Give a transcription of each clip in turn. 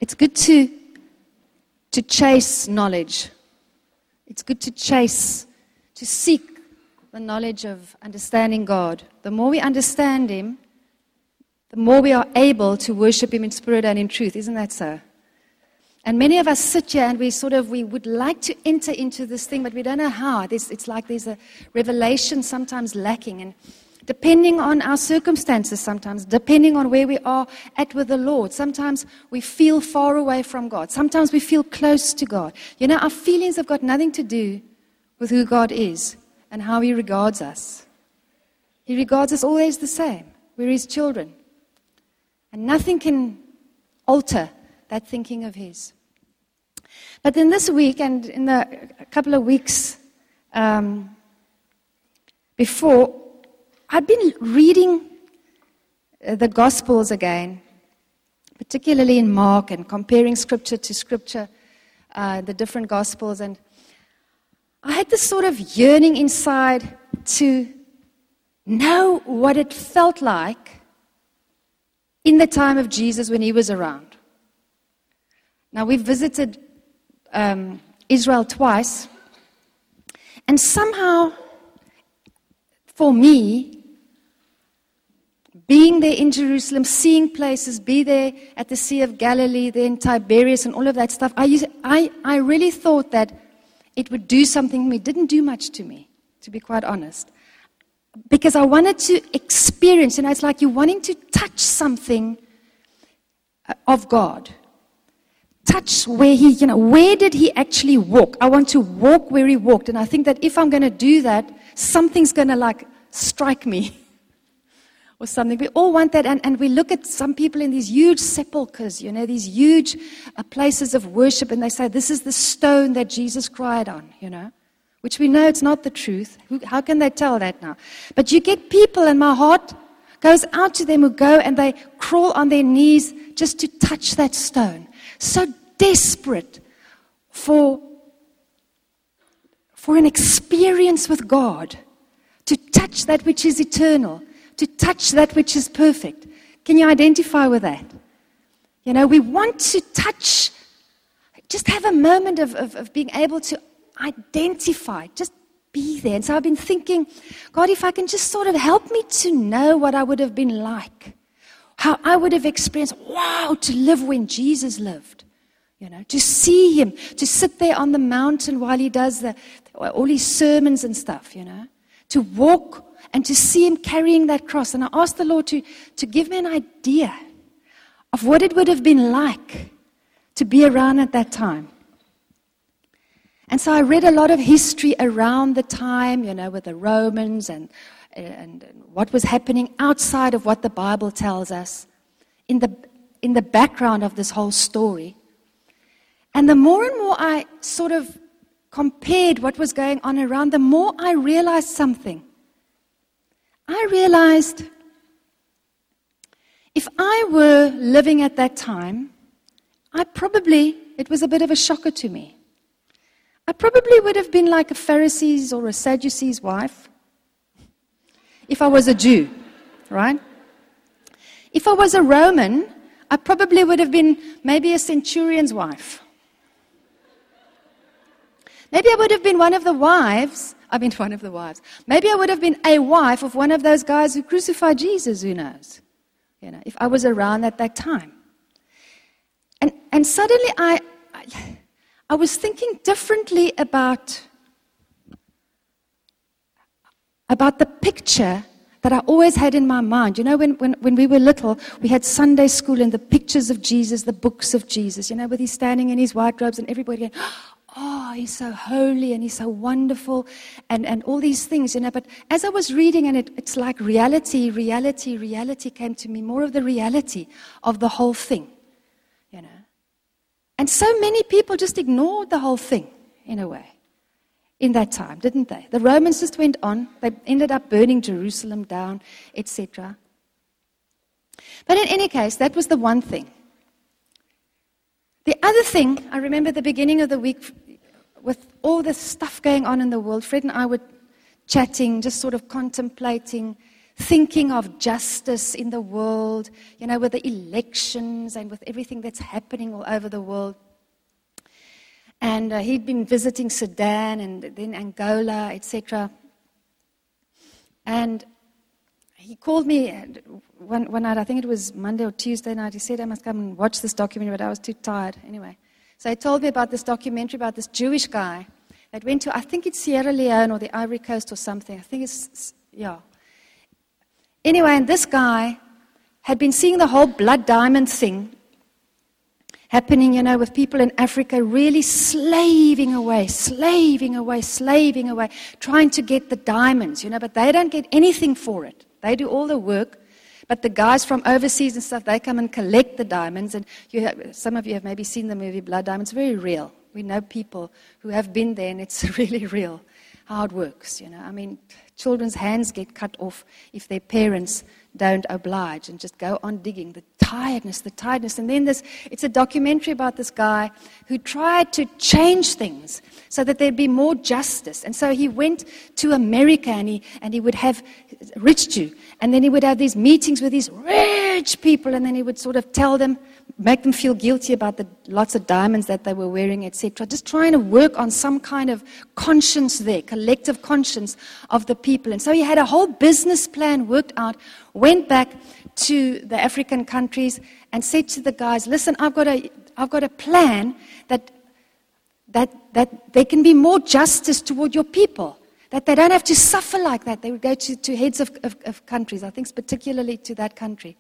It's good to chase knowledge. It's good to seek the knowledge of understanding God. The more we understand Him, the more we are able to worship Him in spirit and in truth. Isn't that so? And many of us sit here and we would like to enter into this thing, but we don't know how. It's like there's a revelation sometimes lacking. And depending on our circumstances sometimes, depending on where we are at with the Lord, sometimes we feel far away from God. Sometimes we feel close to God. You know, our feelings have got nothing to do with who God is and how He regards us. He regards us always the same. We're His children. And nothing can alter that thinking of His. But then this week and in a couple of weeks before, I'd been reading the Gospels again, particularly in Mark, and comparing Scripture to Scripture, the different Gospels. And I had this sort of yearning inside to know what it felt like in the time of Jesus when He was around. Now, we've visited Israel twice, and somehow, for me, being there in Jerusalem, seeing places, be there at the Sea of Galilee, there in Tiberias and all of that stuff, I really thought that it would do something to me. It didn't do much to me, to be quite honest. Because I wanted to experience, it's like you're wanting to touch something of God. Touch where He, where did He actually walk? I want to walk where He walked. And I think that if I'm going to do that, something's going to strike me or something. We all want that. And we look at some people in these huge sepulchres, these huge places of worship. And they say, this is the stone that Jesus cried on, which we know it's not the truth. How can they tell that now? But you get people, and my heart goes out to them who go and they crawl on their knees just to touch that stone. So desperate for an experience with God, to touch that which is eternal, to touch that which is perfect. Can you identify with that? We want to touch, just have a moment of being able to identify, just be there. And so I've been thinking, God, if I can just sort of help me to know what I would have been like, how I would have experienced, wow, to live when Jesus lived. To see Him, to sit there on the mountain while He does all His sermons and stuff, to walk and to see Him carrying that cross. And I asked the Lord to give me an idea of what it would have been like to be around at that time. And so I read a lot of history around the time, with the Romans and what was happening outside of what the Bible tells us in the background of this whole story. And the more and more I sort of compared what was going on around, the more I realized something. I realized if I were living at that time, it was a bit of a shocker to me. I probably would have been like a Pharisee's or a Sadducee's wife if I was a Jew, right? If I was a Roman, I probably would have been maybe a centurion's wife. Maybe I would have been one of the wives. Maybe I would have been a wife of one of those guys who crucified Jesus, who knows? If I was around at that time. And suddenly I was thinking differently about the picture that I always had in my mind. When we were little, we had Sunday school and the pictures of Jesus, the books of Jesus, with He standing in His white robes and everybody going, oh, He's so holy and He's so wonderful and all these things, But as I was reading, and it's like reality came to me, more of the reality of the whole thing, And so many people just ignored the whole thing, in a way, in that time, didn't they? The Romans just went on. They ended up burning Jerusalem down, etc. But in any case, that was the one thing. The other thing, I remember the beginning of the week, with all the stuff going on in the world, Fred and I were chatting, just sort of contemplating thinking of justice in the world, with the elections and with everything that's happening all over the world. And he'd been visiting Sudan and then Angola, etc. And he called me one night, I think it was Monday or Tuesday night. He said, I must come and watch this documentary, but I was too tired. Anyway, so he told me about this documentary about this Jewish guy that went to, I think it's Sierra Leone or the Ivory Coast or something. I think it's, yeah. Anyway, and this guy had been seeing the whole blood diamond thing happening, with people in Africa really slaving away, trying to get the diamonds, but they don't get anything for it. They do all the work, but the guys from overseas and stuff, they come and collect the diamonds. And some of you have maybe seen the movie Blood Diamonds. It's very real. We know people who have been there, and it's really real how it works. Children's hands get cut off if their parents don't oblige and just go on digging. The tiredness. And then it's a documentary about this guy who tried to change things so that there'd be more justice. And so he went to America and he would have rich Jew. And then he would have these meetings with these rich people, and then he would sort of tell them, make them feel guilty about the lots of diamonds that they were wearing, etc. Just trying to work on some kind of conscience there, collective conscience of the people. And so he had a whole business plan worked out, went back to the African countries and said to the guys, listen, I've got a plan that there can be more justice toward your people, that they don't have to suffer like that. They would go to heads of countries, I think particularly to that country.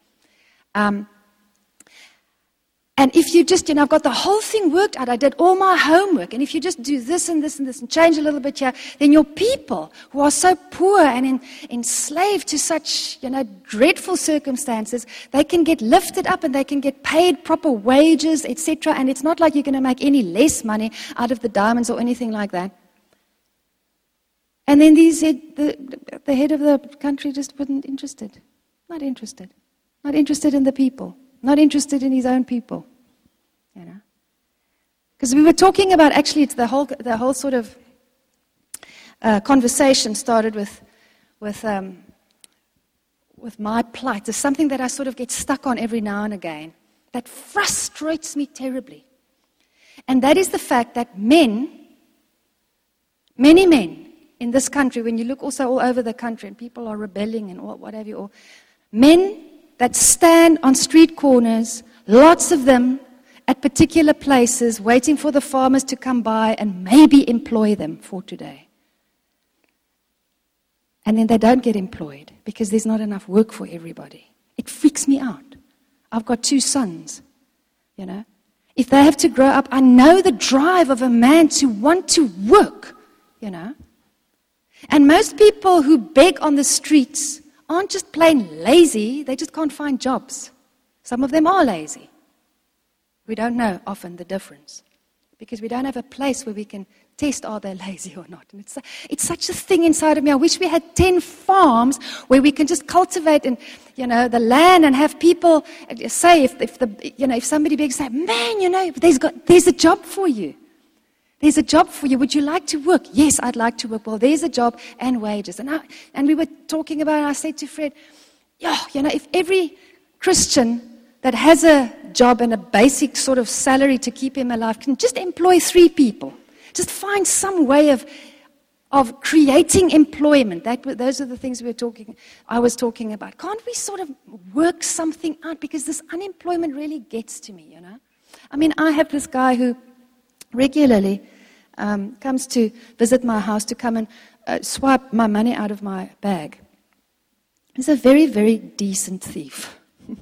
And if you just, I've got the whole thing worked out. I did all my homework. And if you just do this and this and this and change a little bit here, then your people who are so poor and enslaved to such, dreadful circumstances, they can get lifted up and they can get paid proper wages, etc. And it's not like you're going to make any less money out of the diamonds or anything like that. And then the head of the country just wasn't interested. Not interested. Not interested in the people. Not interested in his own people, Because we were talking about, actually, it's the whole sort of conversation started with my plight. There's something that I sort of get stuck on every now and again that frustrates me terribly. And that is the fact that many men in this country, when you look also all over the country and people are rebelling and what have you all, men that stand on street corners, lots of them at particular places, waiting for the farmers to come by and maybe employ them for today. And then they don't get employed because there's not enough work for everybody. It freaks me out. I've got 2 sons, If they have to grow up, I know the drive of a man to want to work, And most people who beg on the streets aren't just plain lazy, they just can't find jobs. Some of them are lazy. We don't know often the difference because we don't have a place where we can test are they lazy or not. And it's such a thing inside of me. I wish we had 10 farms where we can just cultivate and the land and have people say if somebody begs, say, man, there's a job for you. There's a job for you. Would you like to work? Yes, I'd like to work. Well, there's a job and wages. And we were talking about it, I said to Fred, if every Christian that has a job and a basic sort of salary to keep him alive can just employ 3 people, just find some way of creating employment. Those are the things I was talking about. Can't we sort of work something out? Because this unemployment really gets to me, I have this guy who regularly comes to visit my house to come and swipe my money out of my bag. He's a very, very decent thief.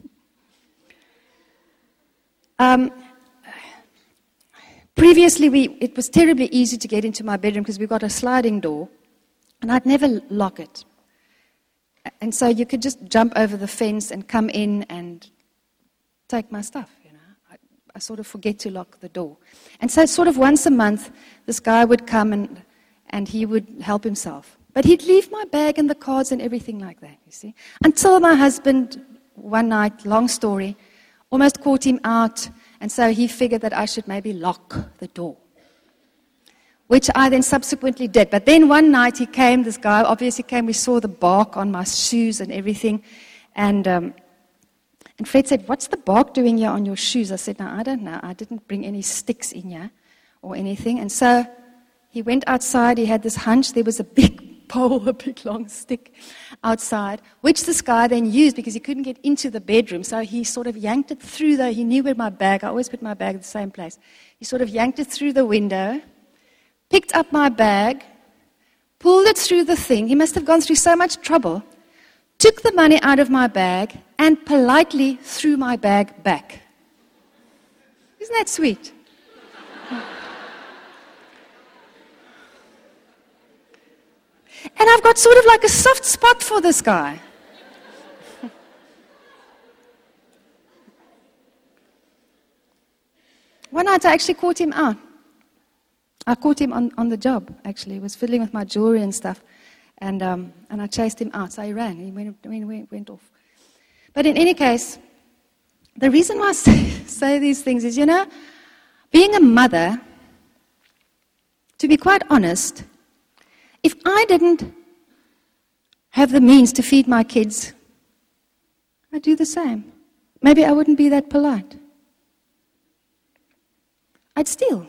Previously, it was terribly easy to get into my bedroom because we got a sliding door, and I'd never lock it. And so you could just jump over the fence and come in and take my stuff. I sort of forget to lock the door. And so sort of once a month, this guy would come and he would help himself. But he'd leave my bag and the cards and everything like that, you see. Until my husband, one night, long story, almost caught him out. And so he figured that I should maybe lock the door. which I then subsequently did. But then one night he came, this guy obviously came, we saw the bark on my shoes and everything. And Fred said, "What's the bark doing here on your shoes?" I said, "No, I don't know. I didn't bring any sticks in here or anything." And so he went outside. He had this hunch. There was a big pole, a big long stick outside, which this guy then used because he couldn't get into the bedroom. So he sort of yanked it through he knew where my bag, I always put my bag at the same place. He sort of yanked it through the window, picked up my bag, pulled it through the thing. He must have gone through so much trouble, took the money out of my bag, and politely threw my bag back. Isn't that sweet? And I've got sort of like a soft spot for this guy. One night I actually caught him out. I caught him on the job, actually. He was fiddling with my jewelry and stuff. And I chased him out. So he ran. He went off. But in any case, the reason why I say these things is, being a mother, to be quite honest, if I didn't have the means to feed my kids, I'd do the same. Maybe I wouldn't be that polite. I'd steal.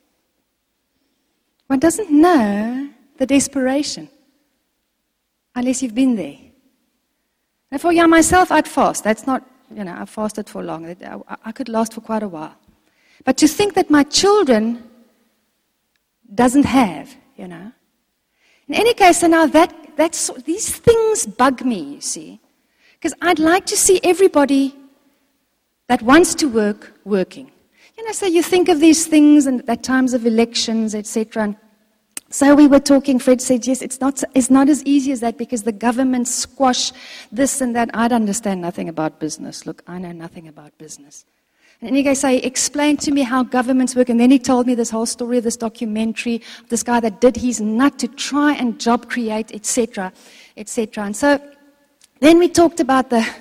One doesn't know the desperation unless you've been there. And for myself, I'd fast. That's not, I've fasted for long. I could last for quite a while. But to think that my children doesn't have, In any case, so now these things bug me, you see. Because I'd like to see everybody that wants to work, working. So you think of these things and at times of elections, etc. And so we were talking, Fred said, yes, it's not as easy as that because the government squash this and that. I'd understand nothing about business. Look, I know nothing about business. And he goes, explain to me how governments work. And then he told me this whole story of this documentary, this guy that did his nut to try and job create, etc., etc. And so then we talked about the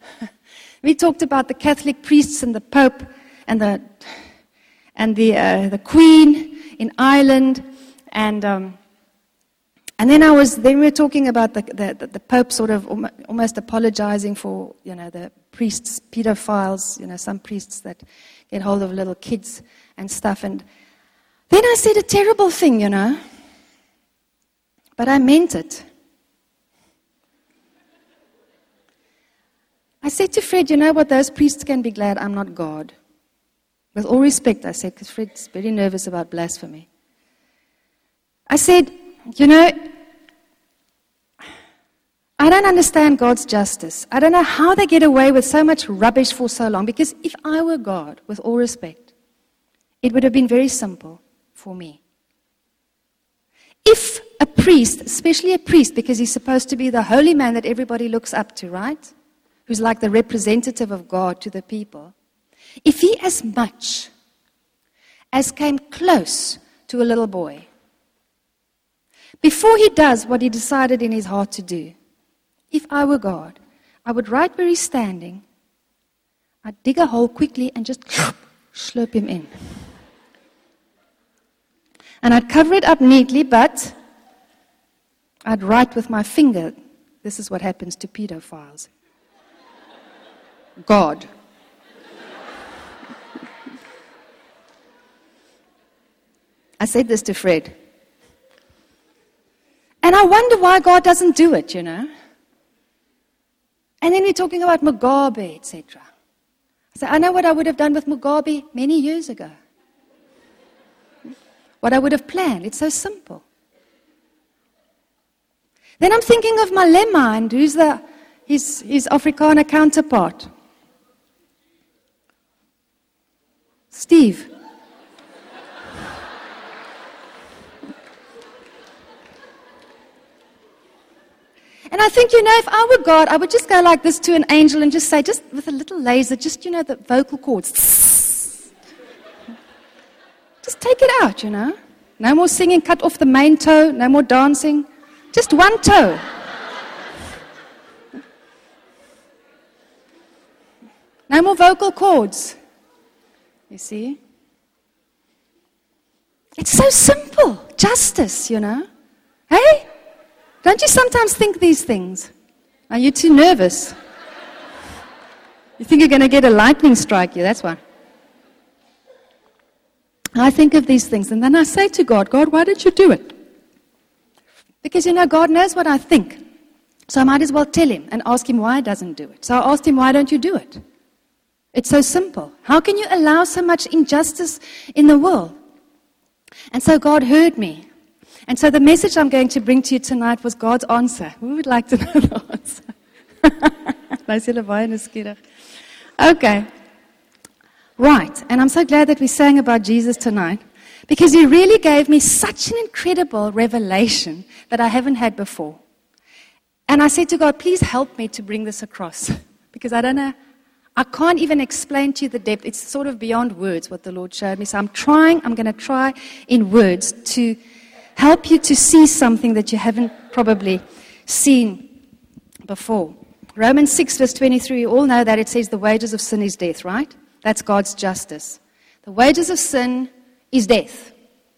Catholic priests and the Pope and the Queen in Ireland, and then we were talking about the Pope sort of almost apologizing for the priests, pedophiles, some priests that get hold of little kids and stuff. And then I said a terrible thing, but I meant it. I said to Fred, what, those priests can be glad I'm not God. With all respect, I said, because Fred's very nervous about blasphemy. I said, I don't understand God's justice. I don't know how they get away with so much rubbish for so long. Because if I were God, with all respect, it would have been very simple for me. If a priest, especially a priest, because he's supposed to be the holy man that everybody looks up to, right? Who's like the representative of God to the people. If he as much as came close to a little boy, before he does what he decided in his heart to do, if I were God, I would right where he's standing, I'd dig a hole quickly and just slurp him in. And I'd cover it up neatly, but I'd write with my finger, this is what happens to pedophiles. God. I said this to Fred. And I wonder why God doesn't do it, And then we're talking about Mugabe, etc. I said, I know what I would have done with Mugabe many years ago. What I would have planned. It's so simple. Then I'm thinking of Malema and who's his Afrikaner counterpart. Steve. And I think, if I were God, I would just go like this to an angel and just say, just with a little laser, just, the vocal cords. Just take it out, No more singing, cut off the main toe, no more dancing. Just one toe. No more vocal cords. You see? It's so simple. justice, Hey? Don't you sometimes think these things? Are you too nervous? You think you're going to get a lightning strike you, that's why. I think of these things, and then I say to God, God, why did you do it? Because, God knows what I think. So I might as well tell him and ask him why he doesn't do it. So I asked him, why don't you do it? It's so simple. How can you allow so much injustice in the world? And so God heard me. And so the message I'm going to bring to you tonight was God's answer. Who would like to know the answer? Okay. Right. And I'm so glad that we sang about Jesus tonight, because he really gave me such an incredible revelation that I haven't had before. And I said to God, please help me to bring this across, because I don't know. I can't even explain to you the depth. It's sort of beyond words what the Lord showed me. So I'm going to try in words to help you to see something that you haven't probably seen before. Romans 6 verse 23, you all know that it says the wages of sin is death, right? That's God's justice. The wages of sin is death.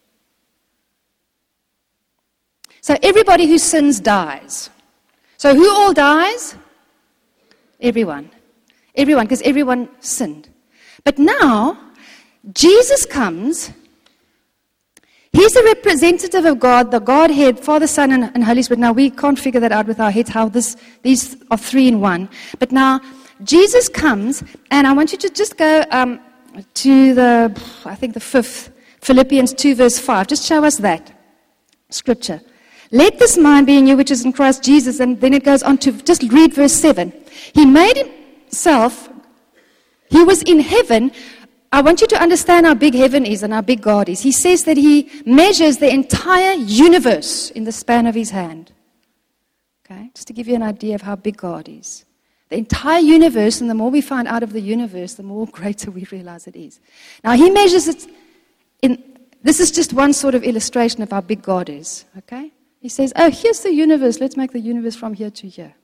So everybody who sins dies. So who all dies? Everyone. Everyone, because everyone sinned. But now, Jesus comes. He's a representative of God, the Godhead, Father, Son, and Holy Spirit. Now, we can't figure that out with our heads, how these are three in one. But now, Jesus comes, and I want you to just go to the 5th, Philippians 2, verse 5. Just show us that scripture. Let this mind be in you, which is in Christ Jesus. And then it goes on to, just read verse 7. He made himself, he was in heaven. I want you to understand how big heaven is and how big God is. He says that he measures the entire universe in the span of his hand. Okay, just to give you an idea of how big God is. The entire universe, and the more we find out of the universe, the more greater we realize it is. Now, he measures it this is just one sort of illustration of how big God is. Okay? He says, oh, here's the universe. Let's make the universe from here to here.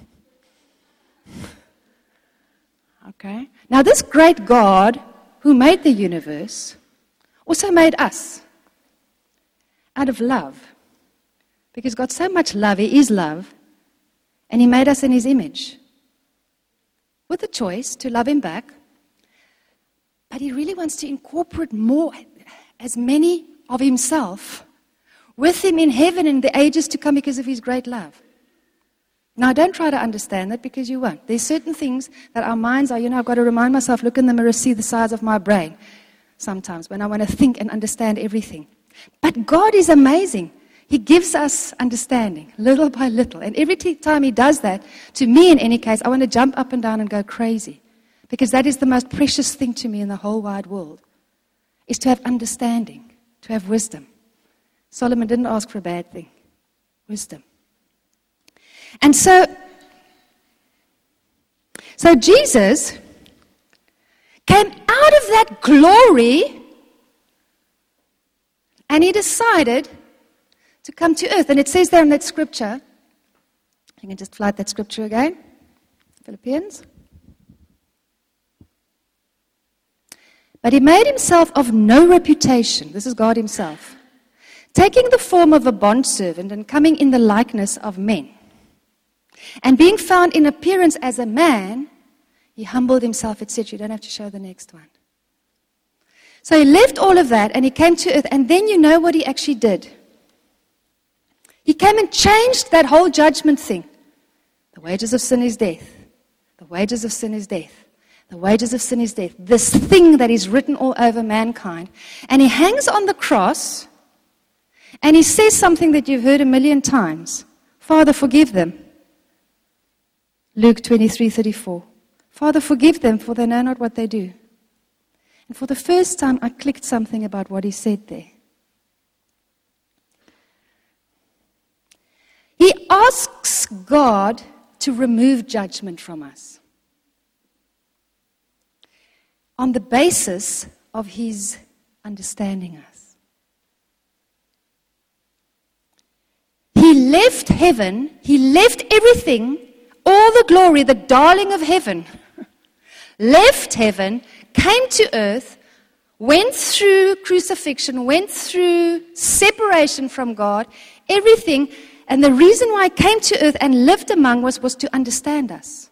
Okay? Now, this great God who made the universe also made us out of love. Because God so much love, he is love, and he made us in his image. With the choice to love him back, but he really wants to incorporate more, as many of himself, with him in heaven in the ages to come because of his great love. Now, don't try to understand that, because you won't. There's certain things that our minds are, I've got to remind myself, look in the mirror, see the size of my brain sometimes when I want to think and understand everything. But God is amazing. He gives us understanding, little by little. And every time he does that, to me in any case, I want to jump up and down and go crazy. Because that is the most precious thing to me in the whole wide world, is to have understanding, to have wisdom. Solomon didn't ask for a bad thing. Wisdom. And so Jesus came out of that glory, and he decided to come to earth. And it says there in that scripture, you can just flight that scripture again, Philippians. But he made himself of no reputation. This is God himself. Taking the form of a bondservant and coming in the likeness of men. And being found in appearance as a man, he humbled himself, etc. You don't have to show the next one. So he left all of that and he came to earth. And then you know what he actually did. He came and changed that whole judgment thing. The wages of sin is death. The wages of sin is death. The wages of sin is death. This thing that is written all over mankind. And he hangs on the cross and he says something that you've heard a million times. Father, forgive them. Luke 23:34. Father, forgive them, for they know not what they do. And for the first time, I clicked something about what he said there. He asks God to remove judgment from us on the basis of his understanding us. He left heaven, he left everything, all the glory, the darling of heaven, left heaven, came to earth, went through crucifixion, went through separation from God, everything. And the reason why he came to earth and lived among us was to understand us.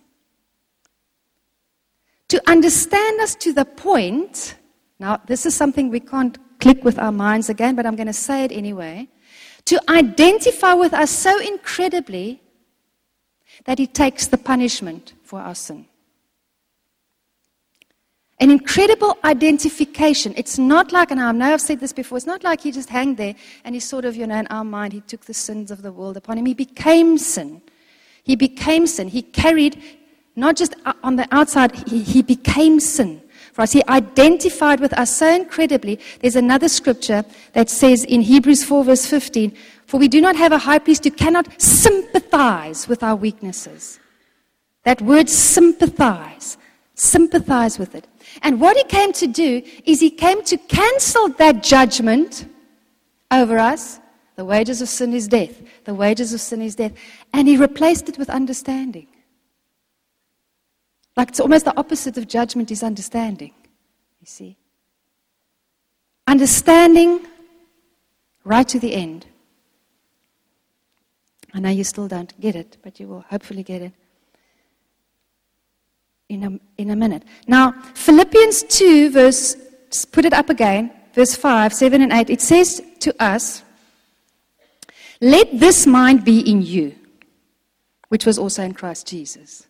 To understand us to the point, now this is something we can't click with our minds again, but I'm going to say it anyway. To identify with us so incredibly that he takes the punishment for our sin. An incredible identification. It's not like, and I know I've said this before, it's not like he just hung there and he sort of, in our mind, he took the sins of the world upon him. He became sin. He became sin. He carried, not just on the outside, he became sin for us. He identified with us so incredibly. There's another scripture that says in Hebrews 4 verse 15, for we do not have a high priest who cannot sympathize with our weaknesses. That word sympathize with it. And what he came to do is he came to cancel that judgment over us. The wages of sin is death. The wages of sin is death. And he replaced it with understanding. Like it's almost the opposite of judgment is understanding. You see? Understanding right to the end. I know you still don't get it, but you will hopefully get it in a minute. Now, Philippians 2, put it up again, verse 5, 7 and 8, it says to us, let this mind be in you, which was also in Christ Jesus,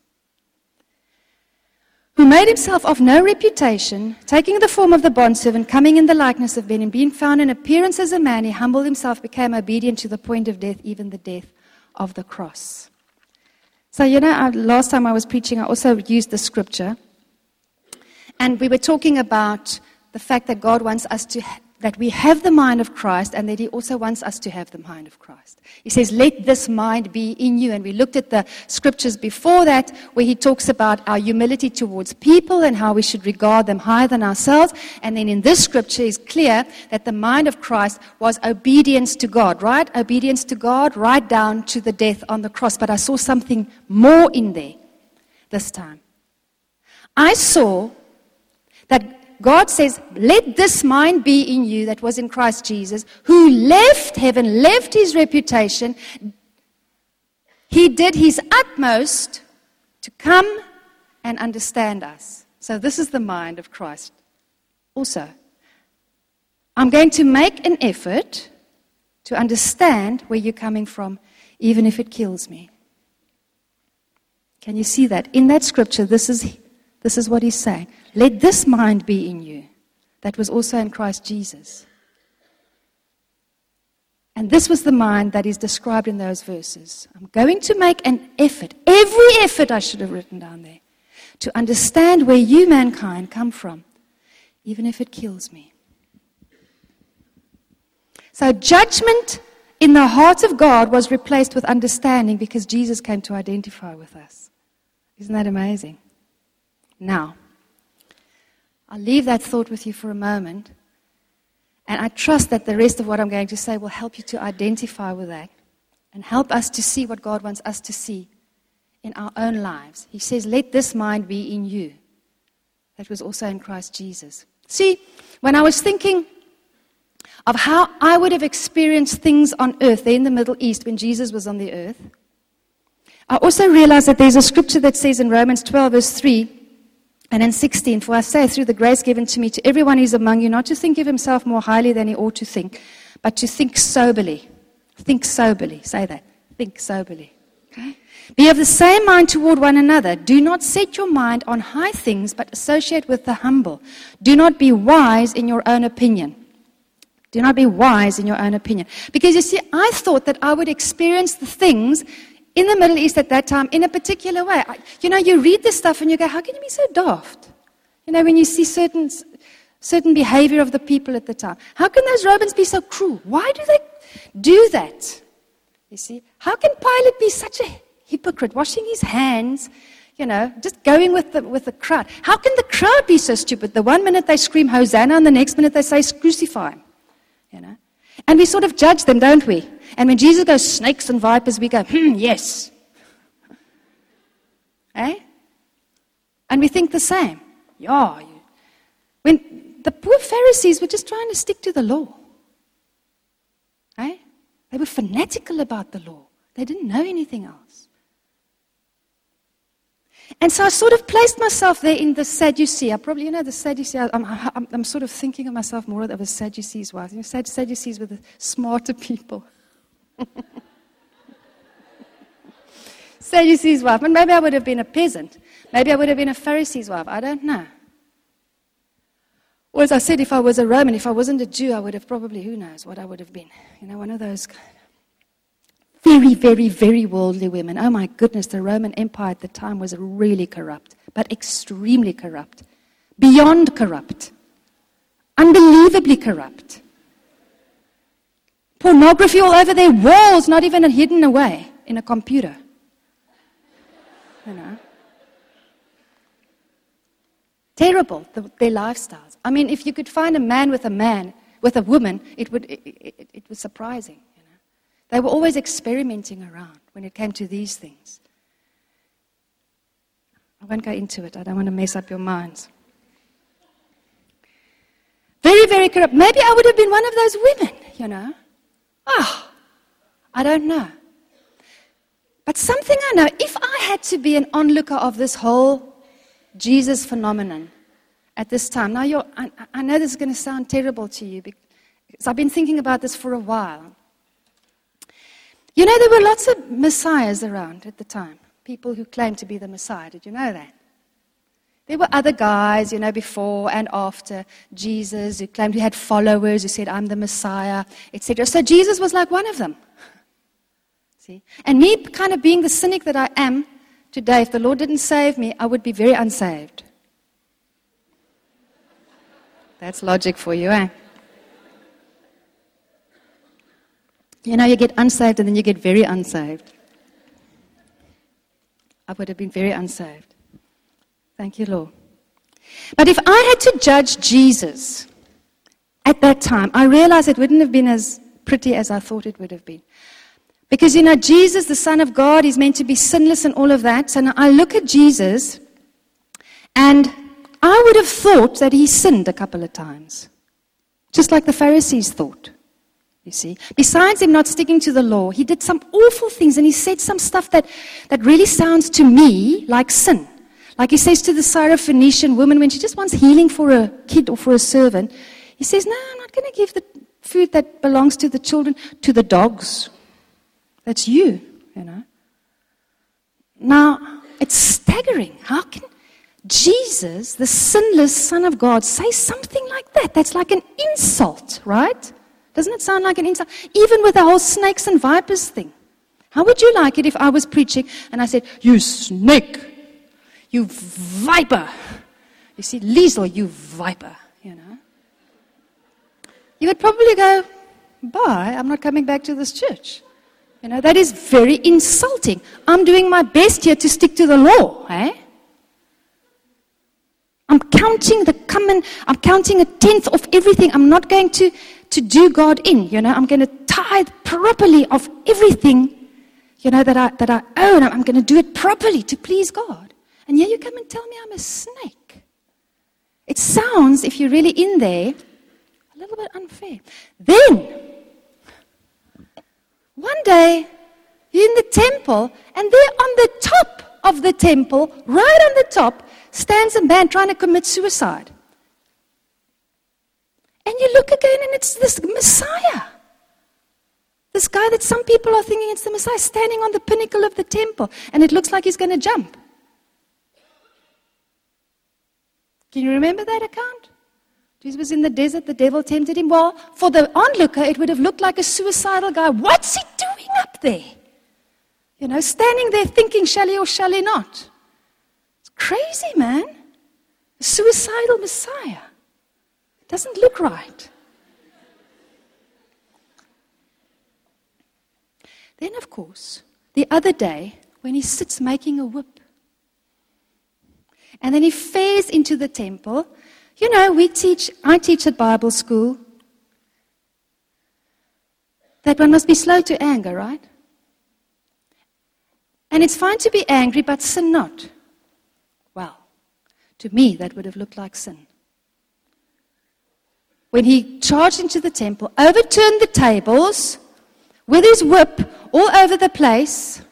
who made himself of no reputation, taking the form of the bondservant, coming in the likeness of men, and being found in appearance as a man, he humbled himself, became obedient to the point of death, even the death of the cross. So, last time I was preaching, I also used the scripture. And we were talking about the fact that God wants us that we have the mind of Christ and that he also wants us to have the mind of Christ. He says, let this mind be in you. And we looked at the scriptures before that where he talks about our humility towards people and how we should regard them higher than ourselves. And then in this scripture is clear that the mind of Christ was obedience to God, right? Obedience to God right down to the death on the cross. But I saw something more in there this time. I saw that God says, let this mind be in you that was in Christ Jesus, who left heaven, left his reputation. He did his utmost to come and understand us. So this is the mind of Christ. Also, I'm going to make an effort to understand where you're coming from, even if it kills me. Can you see that? In that scripture, this is what he's saying. Let this mind be in you that was also in Christ Jesus. And this was the mind that is described in those verses. I'm going to make an effort, every effort I should have written down there, to understand where you, mankind, come from, even if it kills me. So judgment in the heart of God was replaced with understanding because Jesus came to identify with us. Isn't that amazing? Now, I'll leave that thought with you for a moment. And I trust that the rest of what I'm going to say will help you to identify with that and help us to see what God wants us to see in our own lives. He says, let this mind be in you that was also in Christ Jesus. See, when I was thinking of how I would have experienced things on earth, there in the Middle East when Jesus was on the earth, I also realized that there's a scripture that says in Romans 12 verse 3, and in 16, for I say, through the grace given to me, to everyone who is among you, not to think of himself more highly than he ought to think, but to think soberly. Think soberly. Say that. Think soberly. Okay? Be of the same mind toward one another. Do not set your mind on high things, but associate with the humble. Do not be wise in your own opinion. Do not be wise in your own opinion. Because you see, I thought that I would experience the things in the Middle East at that time in a particular way. You read this stuff and you go, how can you be so daft? When you see certain behavior of the people at the time. How can those Romans be so cruel? Why do they do that? You see, how can Pilate be such a hypocrite, washing his hands, just going with the crowd? How can the crowd be so stupid? The one minute they scream Hosanna and the next minute they say crucify him. And we sort of judge them, don't we? And when Jesus goes snakes and vipers, we go, yes. Eh? And we think the same. Yeah. When the poor Pharisees were just trying to stick to the law. Eh? They were fanatical about the law. They didn't know anything else. And so I sort of placed myself there in the Sadducee. I probably, the Sadducee, I'm sort of thinking of myself more of a Sadducee's wife. Sadducees were the smarter people. Sadducee's wife. And maybe I would have been a peasant. Maybe I would have been a Pharisee's wife. I don't know. Or as I said, if I was a Roman, if I wasn't a Jew, I would have probably, who knows what I would have been. One of those very, very, very worldly women. Oh my goodness, the Roman Empire at the time was really corrupt, but extremely corrupt. Beyond corrupt. Unbelievably corrupt. Pornography all over their walls, not even hidden away in a computer. Terrible, their lifestyles. I mean, if you could find a man, with a woman, it was surprising. They were always experimenting around when it came to these things. I won't go into it. I don't want to mess up your minds. Very, very corrupt. Maybe I would have been one of those women, I don't know. But something I know, if I had to be an onlooker of this whole Jesus phenomenon at this time, now I know this is going to sound terrible to you, because I've been thinking about this for a while. There were lots of messiahs around at the time, people who claimed to be the Messiah. Did you know that? There were other guys, before and after Jesus who claimed, who had followers, who said, I'm the Messiah, etc. So Jesus was like one of them. See? And me kind of being the cynic that I am today, if the Lord didn't save me, I would be very unsaved. That's logic for you, eh? You get unsaved and then you get very unsaved. I would have been very unsaved. Thank you, Lord. But if I had to judge Jesus at that time, I realized it wouldn't have been as pretty as I thought it would have been. Because, Jesus, the Son of God, is meant to be sinless and all of that. So now I look at Jesus, and I would have thought that he sinned a couple of times. Just like the Pharisees thought. You see, besides him not sticking to the law, he did some awful things, and he said some stuff that really sounds to me like sin. Like he says to the Syrophoenician woman when she just wants healing for a kid or for a servant, he says, no, I'm not going to give the food that belongs to the children to the dogs. That's you. Now, it's staggering. How can Jesus, the sinless Son of God, say something like that? That's like an insult, right? Doesn't it sound like an insult? Even with the whole snakes and vipers thing. How would you like it if I was preaching and I said, you snake, you viper. You see, Liesl, you viper, You would probably go, bye, I'm not coming back to this church. That is very insulting. I'm doing my best here to stick to the law, eh? I'm counting I'm counting a tenth of everything. I'm not going to do God in, I'm going to tithe properly of everything, that I own. I'm going to do it properly to please God. And here you come and tell me I'm a snake. It sounds, if you're really in there, a little bit unfair. Then, one day, you're in the temple, and there on the top of the temple, right on the top, stands a man trying to commit suicide. And you look again, and it's this Messiah. This guy that some people are thinking it's the Messiah, standing on the pinnacle of the temple, and it looks like he's going to jump. Can you remember that account? Jesus was in the desert, the devil tempted him. Well, for the onlooker, it would have looked like a suicidal guy. What's he doing up there? Standing there thinking, shall he or shall he not? It's crazy, man. A suicidal Messiah. It doesn't look right. Then, of course, the other day, when he sits making a whip, and then he fares into the temple. I teach at Bible school that one must be slow to anger, right? And it's fine to be angry, but sin not. Well, to me, that would have looked like sin. when he charged into the temple, overturned the tables with his whip all over the place.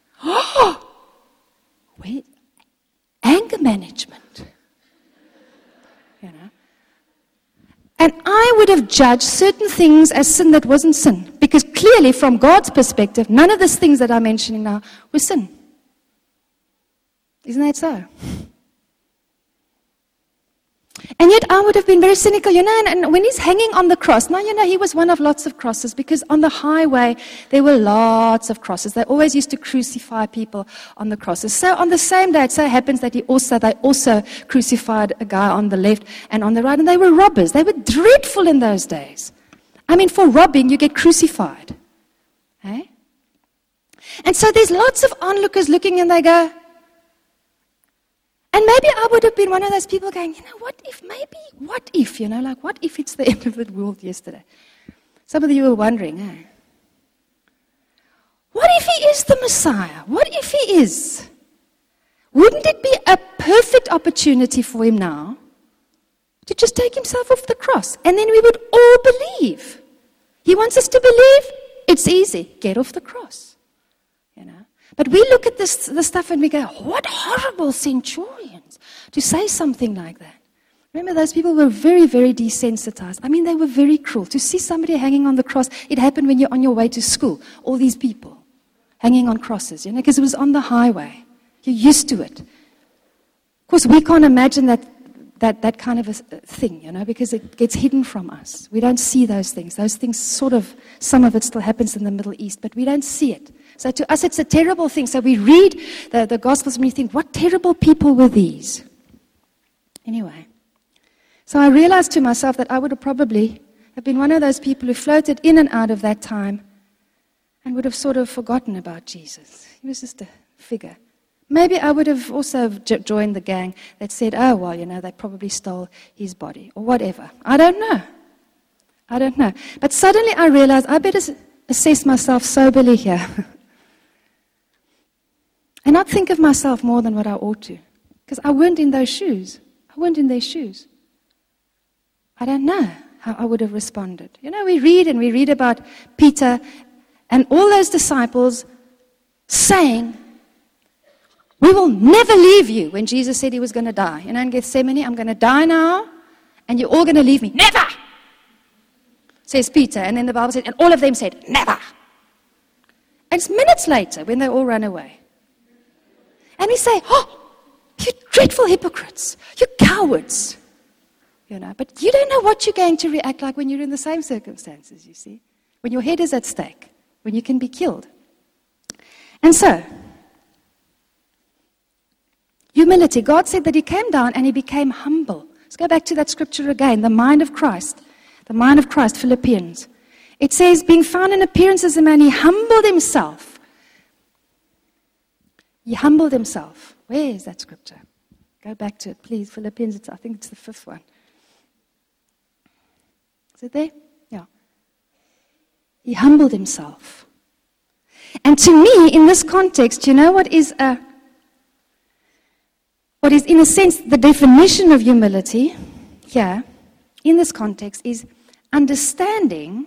Wait, anger management. You know. And I would have judged certain things as sin that wasn't sin. Because clearly, from God's perspective, none of these things that I'm mentioning now were sin. Isn't that so? And yet I would have been very cynical, and when he's hanging on the cross, now he was one of lots of crosses, because on the highway there were lots of crosses. They always used to crucify people on the crosses. So on the same day, it so happens that they also crucified a guy on the left and on the right, and they were robbers. They were dreadful in those days. I mean, for robbing, you get crucified. Eh? And so there's lots of onlookers looking, and they go, and maybe I would have been one of those people going, what if, what if it's the end of the world yesterday? Some of you were wondering, what if he is the Messiah? What if he is? Wouldn't it be a perfect opportunity for him now to just take himself off the cross? And then we would all believe. He wants us to believe. It's easy. Get off the cross. But we look at this stuff and we go, what horrible centurions to say something like that. Remember, those people were very, very desensitized. I mean, they were very cruel. To see somebody hanging on the cross, it happened when you're on your way to school. All these people hanging on crosses, because it was on the highway. You're used to it. Of course, we can't imagine that kind of a thing, because it gets hidden from us. We don't see those things. Those things some of it still happens in the Middle East, but we don't see it. So to us, it's a terrible thing. So we read the Gospels and we think, what terrible people were these? Anyway, so I realized to myself that I would have probably have been one of those people who floated in and out of that time and would have sort of forgotten about Jesus. He was just a figure. Maybe I would have also joined the gang that said, oh, well, they probably stole his body or whatever. I don't know. But suddenly I realized I better assess myself soberly here. And not think of myself more than what I ought to. Because I weren't in those shoes. I weren't in their shoes. I don't know how I would have responded. We read about Peter and all those disciples saying, we will never leave you, when Jesus said he was going to die. In Gethsemane, I'm going to die now, and you're all going to leave me. Never! Says Peter. And then the Bible said, and all of them said, never. And it's minutes later when they all run away. And we say, you dreadful hypocrites, you cowards. But you don't know what you're going to react like when you're in the same circumstances, you see. When your head is at stake, when you can be killed. And so, humility. God said that he came down and he became humble. Let's go back to that scripture again, the mind of Christ. The mind of Christ, Philippians. It says, being found in appearance as a man, he humbled himself. He humbled himself. Where is that scripture? Go back to it, please. Philippians, I think it's the 5th one. Is it there? Yeah. He humbled himself. And to me, in this context, what is in a sense the definition of humility here, in this context, is understanding.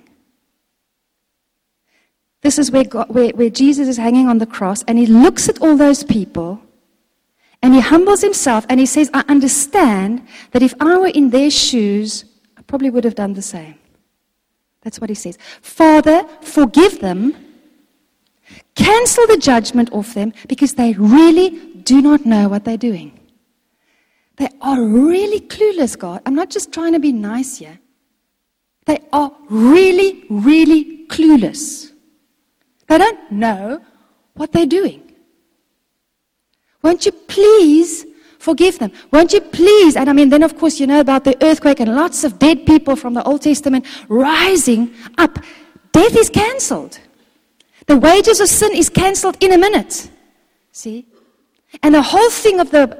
This is where Jesus is hanging on the cross, and he looks at all those people, and he humbles himself, and he says, I understand that if I were in their shoes, I probably would have done the same. That's what he says. Father, forgive them, cancel the judgment off them, because they really do not know what they're doing. They are really clueless, God. I'm not just trying to be nice here. They are really, really clueless. They don't know what they're doing. Won't you please forgive them? Won't you please? And then of course you know about the earthquake and lots of dead people from the Old Testament rising up. Death is cancelled. The wages of sin is cancelled in a minute. See? And the whole thing of the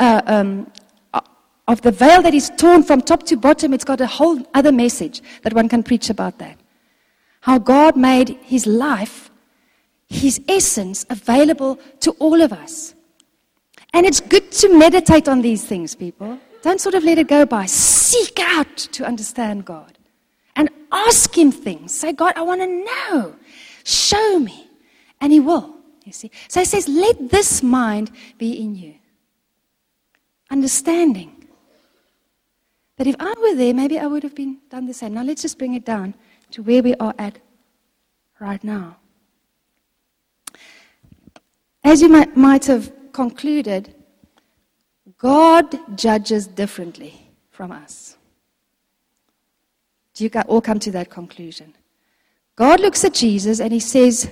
veil that is torn from top to bottom, it's got a whole other message that one can preach about that. How God made his life, his essence, available to all of us. And it's good to meditate on these things, people. Don't sort of let it go by. Seek out to understand God. Ask him things. Say, God, I want to know. Show me. And he will, you see. So he says, let this mind be in you. Understanding that if I were there, maybe I would have done the same. Now let's just bring it down to where we are at right now. As you might have concluded, God judges differently from us. Do you all come to that conclusion? God looks at Jesus and he says,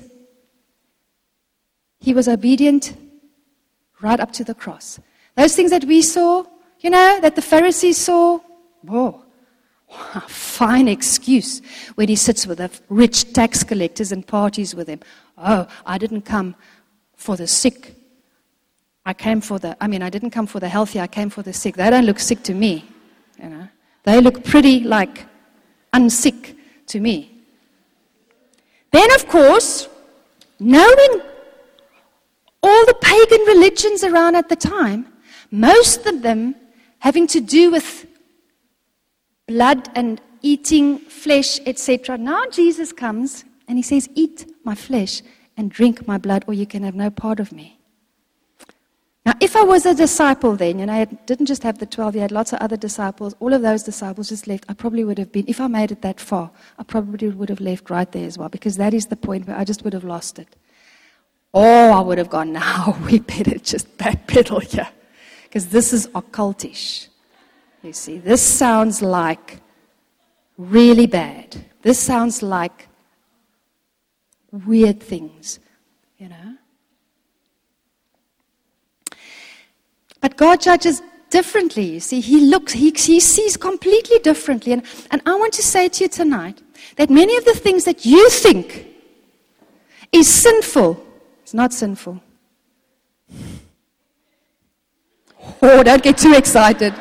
he was obedient right up to the cross. Those things that we saw, that the Pharisees saw, whoa, fine excuse when he sits with the rich tax collectors and parties with them. Oh, I didn't come for the sick. I didn't come for the healthy, I came for the sick. They don't look sick to me. They look pretty unsick to me. Then, of course, knowing all the pagan religions around at the time, most of them having to do with blood and eating flesh, etc. Now Jesus comes and he says, eat my flesh and drink my blood, or you can have no part of me. Now, if I was a disciple then, I didn't just have the 12, you had lots of other disciples, all of those disciples just left, I probably would have been, if I made it that far, I probably would have left right there as well, because that is the point where I just would have lost it. Or I would have gone, now we better just backpedal here, because this is occultish. You see, this sounds like really bad. This sounds like weird things, But God judges differently, you see. He sees completely differently. And I want to say to you tonight that many of the things that you think is sinful, it's not sinful. Oh, don't get too excited.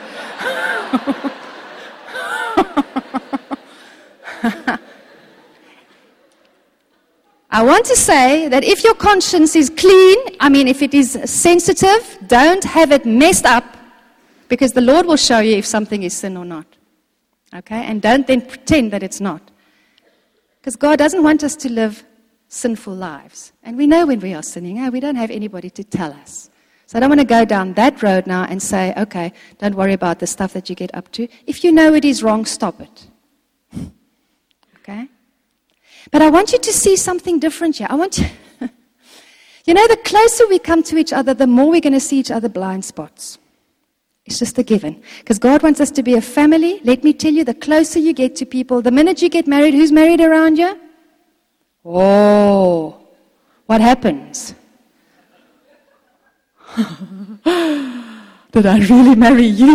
I want to say that if your conscience is clean, if it is sensitive, don't have it messed up, because the Lord will show you if something is sin or not. Okay? And don't then pretend that it's not. Because God doesn't want us to live sinful lives. And we know when we are sinning. We don't have anybody to tell us. So I don't want to go down that road now and say, okay, don't worry about the stuff that you get up to. If you know it is wrong, stop it. Okay? But I want you to see something different here. I want you, the closer we come to each other, the more we're going to see each other blind spots. It's just a given. Because God wants us to be a family. Let me tell you, the closer you get to people, the minute you get married, who's married around you? Oh, what happens? Did I really marry you?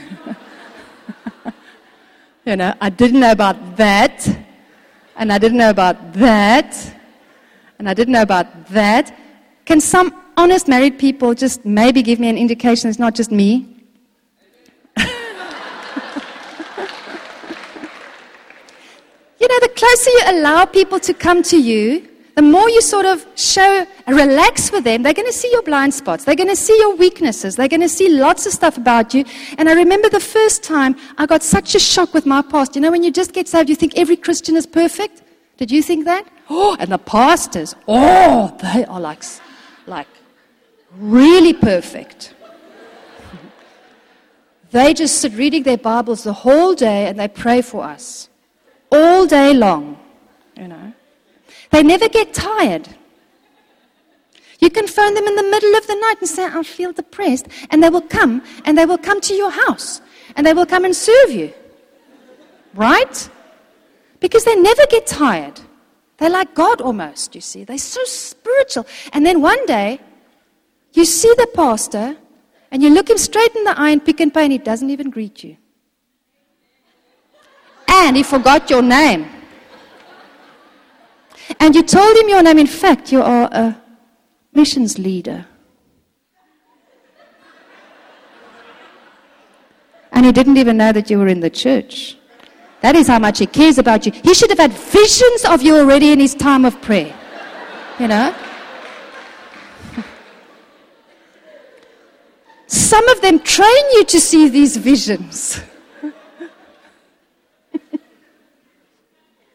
I didn't know about that. And I didn't know about that. And I didn't know about that. Can some honest married people just maybe give me an indication it's not just me? The closer you allow people to come to you, the more you sort of relax with them, they're going to see your blind spots. They're going to see your weaknesses. They're going to see lots of stuff about you. And I remember the first time I got such a shock with my past. When you just get saved, you think every Christian is perfect. Did you think that? Oh, and the pastors, they are like really perfect. They just sit reading their Bibles the whole day and they pray for us. All day long, They never get tired. You can phone them in the middle of the night and say, I feel depressed. And they will come to your house. And they will come and serve you. Right? Because they never get tired. They're like God almost, you see. They're so spiritual. And then one day, you see the pastor, and you look him straight in the eye and Pick n Pay, and he doesn't even greet you. And he forgot your name. And you told him your name. In fact, you are a missions leader. And he didn't even know that you were in the church. That is how much he cares about you. He should have had visions of you already in his time of prayer. Some of them train you to see these visions.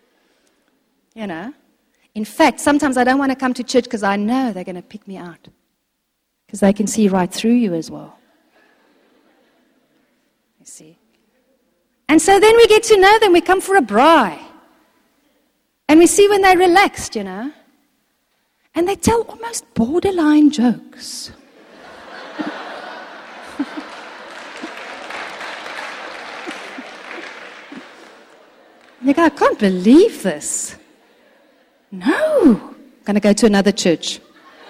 You know? In fact, sometimes I don't want to come to church because I know they're going to pick me out. Because they can see right through you as well. You see? And so then we get to know them. We come for a braai. And we see when they're relaxed, you know. And they tell almost borderline jokes. You go, I can't believe this. No. I'm going to go to another church.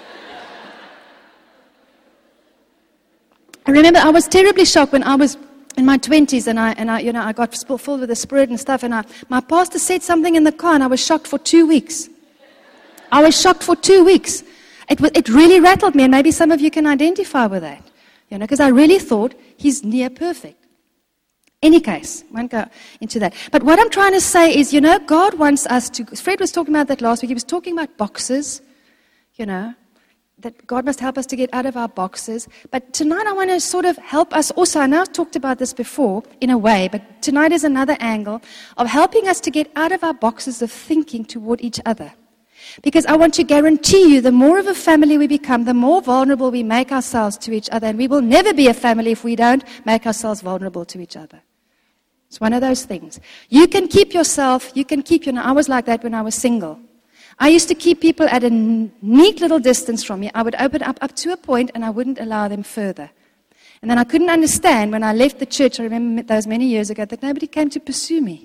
I remember I was terribly shocked when I was in my 20s and I got filled with the Spirit and stuff. And my pastor said something in the car and I was shocked for 2 weeks. I was shocked for 2 weeks. It really rattled me, and maybe some of you can identify with that. You know, because I really thought he's near perfect. Any case, won't go into that. But what I'm trying to say is, you know, God wants us to, Fred was talking about that last week, he was talking about boxes, you know, that God must help us to get out of our boxes. But tonight I want to sort of help us also, I know I've talked about this before in a way, but tonight is another angle of helping us to get out of our boxes of thinking toward each other. Because I want to guarantee you, the more of a family we become, the more vulnerable we make ourselves to each other. And we will never be a family if we don't make ourselves vulnerable to each other. It's one of those things. You can keep yourself, I was like that when I was single. I used to keep people at a neat little distance from me. I would open up to a point and I wouldn't allow them further. And then I couldn't understand when I left the church, I remember those many years ago, that nobody came to pursue me.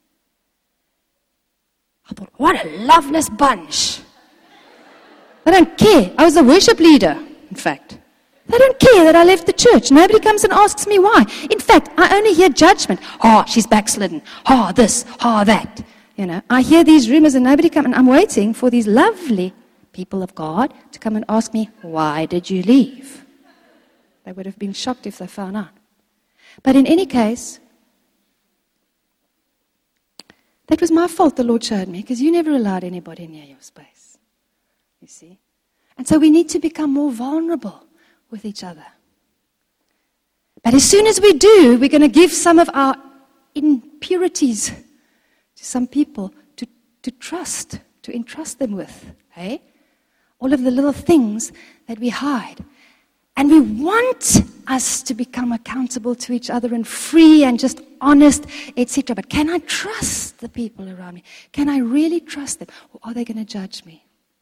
I thought, what a loveless bunch. They don't care. I was the worship leader, in fact. They don't care that I left the church. Nobody comes and asks me why. In fact, I only hear judgment. Oh, she's backslidden. Oh, this. Oh, that. You know, I hear these rumors and nobody comes. And I'm waiting for these lovely people of God to come and ask me, why did you leave? They would have been shocked if they found out. But in any case, that was my fault, the Lord showed me, because you never allowed anybody near your space. You see? And so we need to become more vulnerable with each other. But as soon as we do, we're going to give some of our impurities to some people to trust, to entrust them with. Eh? All of the little things that we hide. And we want us to become accountable to each other and free and just honest, etc. But can I trust the people around me? Can I really trust them? Or are they going to judge me?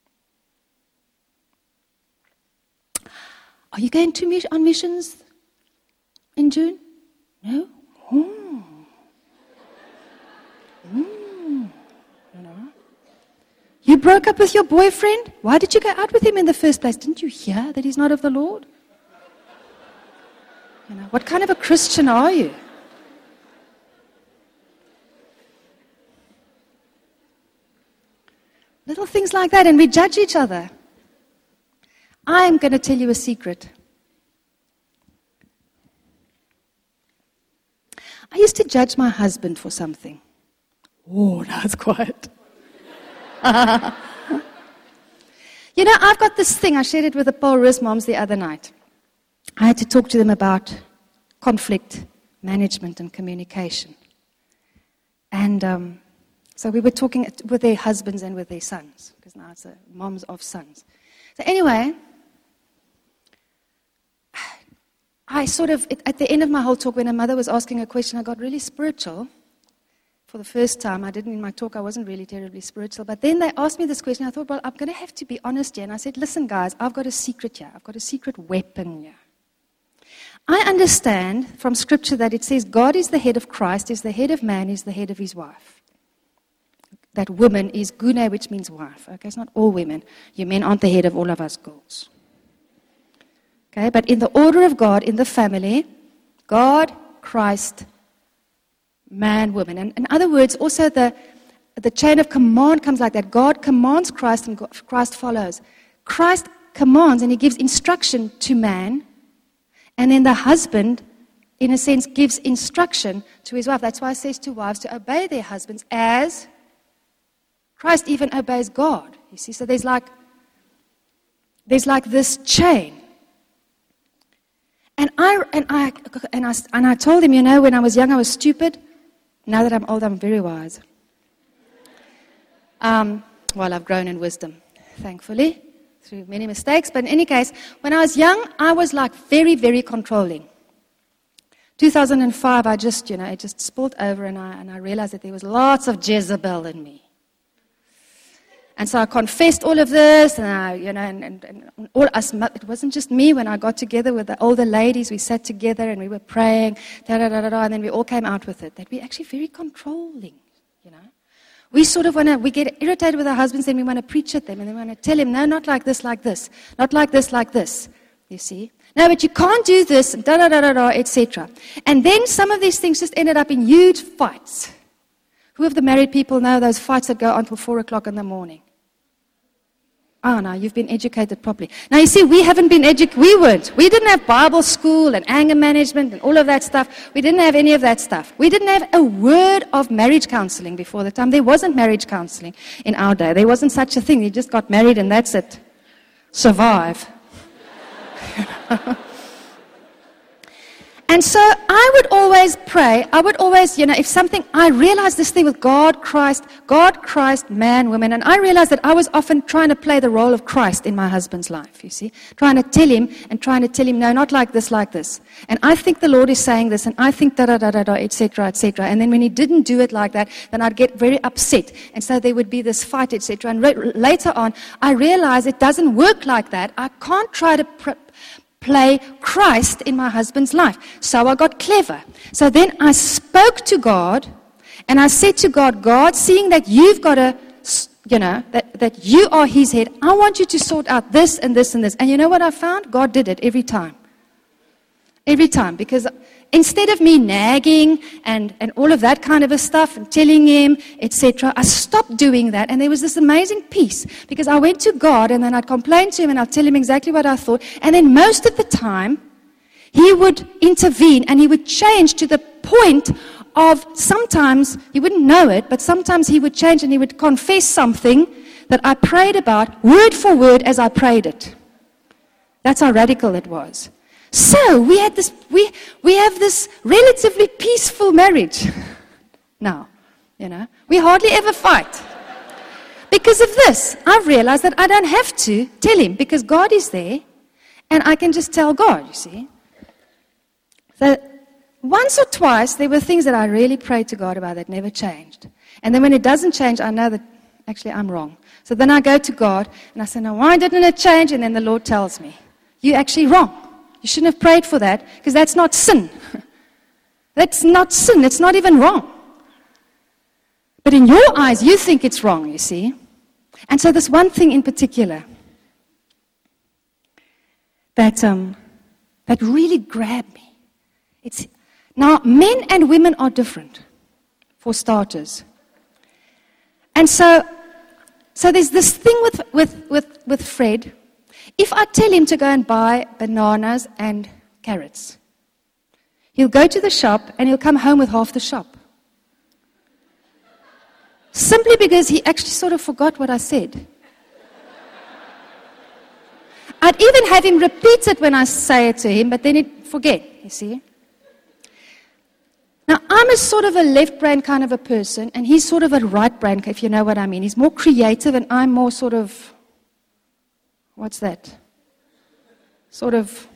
Are you going on missions in June? No? You know. You broke up with your boyfriend? Why did you go out with him in the first place? Didn't you hear that he's not of the Lord? You know, what kind of a Christian are you? Little things like that, and we judge each other. I am going to tell you a secret. I used to judge my husband for something. Oh, now it's quiet. You know, I've got this thing. I shared it with the Paul Rus moms the other night. I had to talk to them about conflict management and communication. And so we were talking with their husbands and with their sons, because now it's moms of sons. So anyway, I sort of, at the end of my whole talk, when a mother was asking a question, I got really spiritual. For the first time, in my talk, I wasn't really terribly spiritual. But then they asked me this question. I thought, well, I'm going to have to be honest here. And I said, listen, guys, I've got a secret here. I've got a secret weapon here. I understand from Scripture that it says God is the head of Christ, is the head of man, is the head of his wife. That woman is gune, which means wife. Okay, it's not all women. You men aren't the head of all of us girls. Okay, but in the order of God, in the family, God, Christ, man, woman. And in other words, also the chain of command comes like that. God commands Christ and Christ follows. Christ commands and he gives instruction to man. And then the husband, in a sense, gives instruction to his wife. That's why it says to wives to obey their husbands as Christ even obeys God. You see, so there's like this chain. And I told him, you know, when I was young I was stupid. Now that I'm old, I'm very wise. Well, I've grown in wisdom, thankfully, through many mistakes. But in any case, when I was young, I was like very, very controlling. 2005, it just spilled over, and I realized that there was lots of Jezebel in me. And so I confessed all of this, and all us. It wasn't just me. When I got together with the older ladies, we sat together and we were praying, and then we all came out with it that we're actually very controlling. We sort of we get irritated with our husbands, and we want to preach at them, and then we want to tell him, no, not like this, not like this, like this. You see? No, but you can't do this, etc. And then some of these things just ended up in huge fights. Who of the married people know those fights that go on till 4 o'clock in the morning? Oh, no, you've been educated properly. Now, you see, we haven't been educated. We weren't. We didn't have Bible school and anger management and all of that stuff. We didn't have any of that stuff. We didn't have a word of marriage counseling before the time. There wasn't marriage counseling in our day. There wasn't such a thing. You just got married and that's it. Survive. And so I would always pray. I would always, if something, I realized this thing with God, Christ, man, woman. And I realized that I was often trying to play the role of Christ in my husband's life, you see. Trying to tell him, no, not like this, like this. And I think the Lord is saying this, and I think etc., etc. And then when he didn't do it like that, then I'd get very upset. And so there would be this fight, etc. And later on, I realized it doesn't work like that. I can't try to play Christ in my husband's life. So I got clever. So then I spoke to God, and I said to God, seeing that you've got a, that you are his head, I want you to sort out this and this and this. And you know what I found? God did it every time. Every time. Because instead of me nagging and all of that kind of a stuff and telling him, etc., I stopped doing that, and there was this amazing peace because I went to God and then I'd complain to him and I'd tell him exactly what I thought, and then most of the time he would intervene and he would change to the point of sometimes, you wouldn't know it, but sometimes he would change and he would confess something that I prayed about word for word as I prayed it. That's how radical it was. So we have this relatively peaceful marriage now, We hardly ever fight. Because of this, I've realized that I don't have to tell him because God is there and I can just tell God, you see. So once or twice, there were things that I really prayed to God about that never changed. And then when it doesn't change, I know that actually I'm wrong. So then I go to God and I say, no, why didn't it change? And then the Lord tells me, you're actually wrong. You shouldn't have prayed for that because that's not sin. That's not sin. It's not even wrong. But in your eyes, you think it's wrong, you see. And so this one thing in particular that really grabbed me. Now, men and women are different, for starters. And so there's this thing with Fred. If I tell him to go and buy bananas and carrots, he'll go to the shop and he'll come home with half the shop. Simply because he actually sort of forgot what I said. I'd even have him repeat it when I say it to him, but then he'd forget, you see. Now, I'm a sort of a left brain kind of a person, and he's sort of a right brain, if you know what I mean. He's more creative, and I'm more sort of, what's that? Sort of,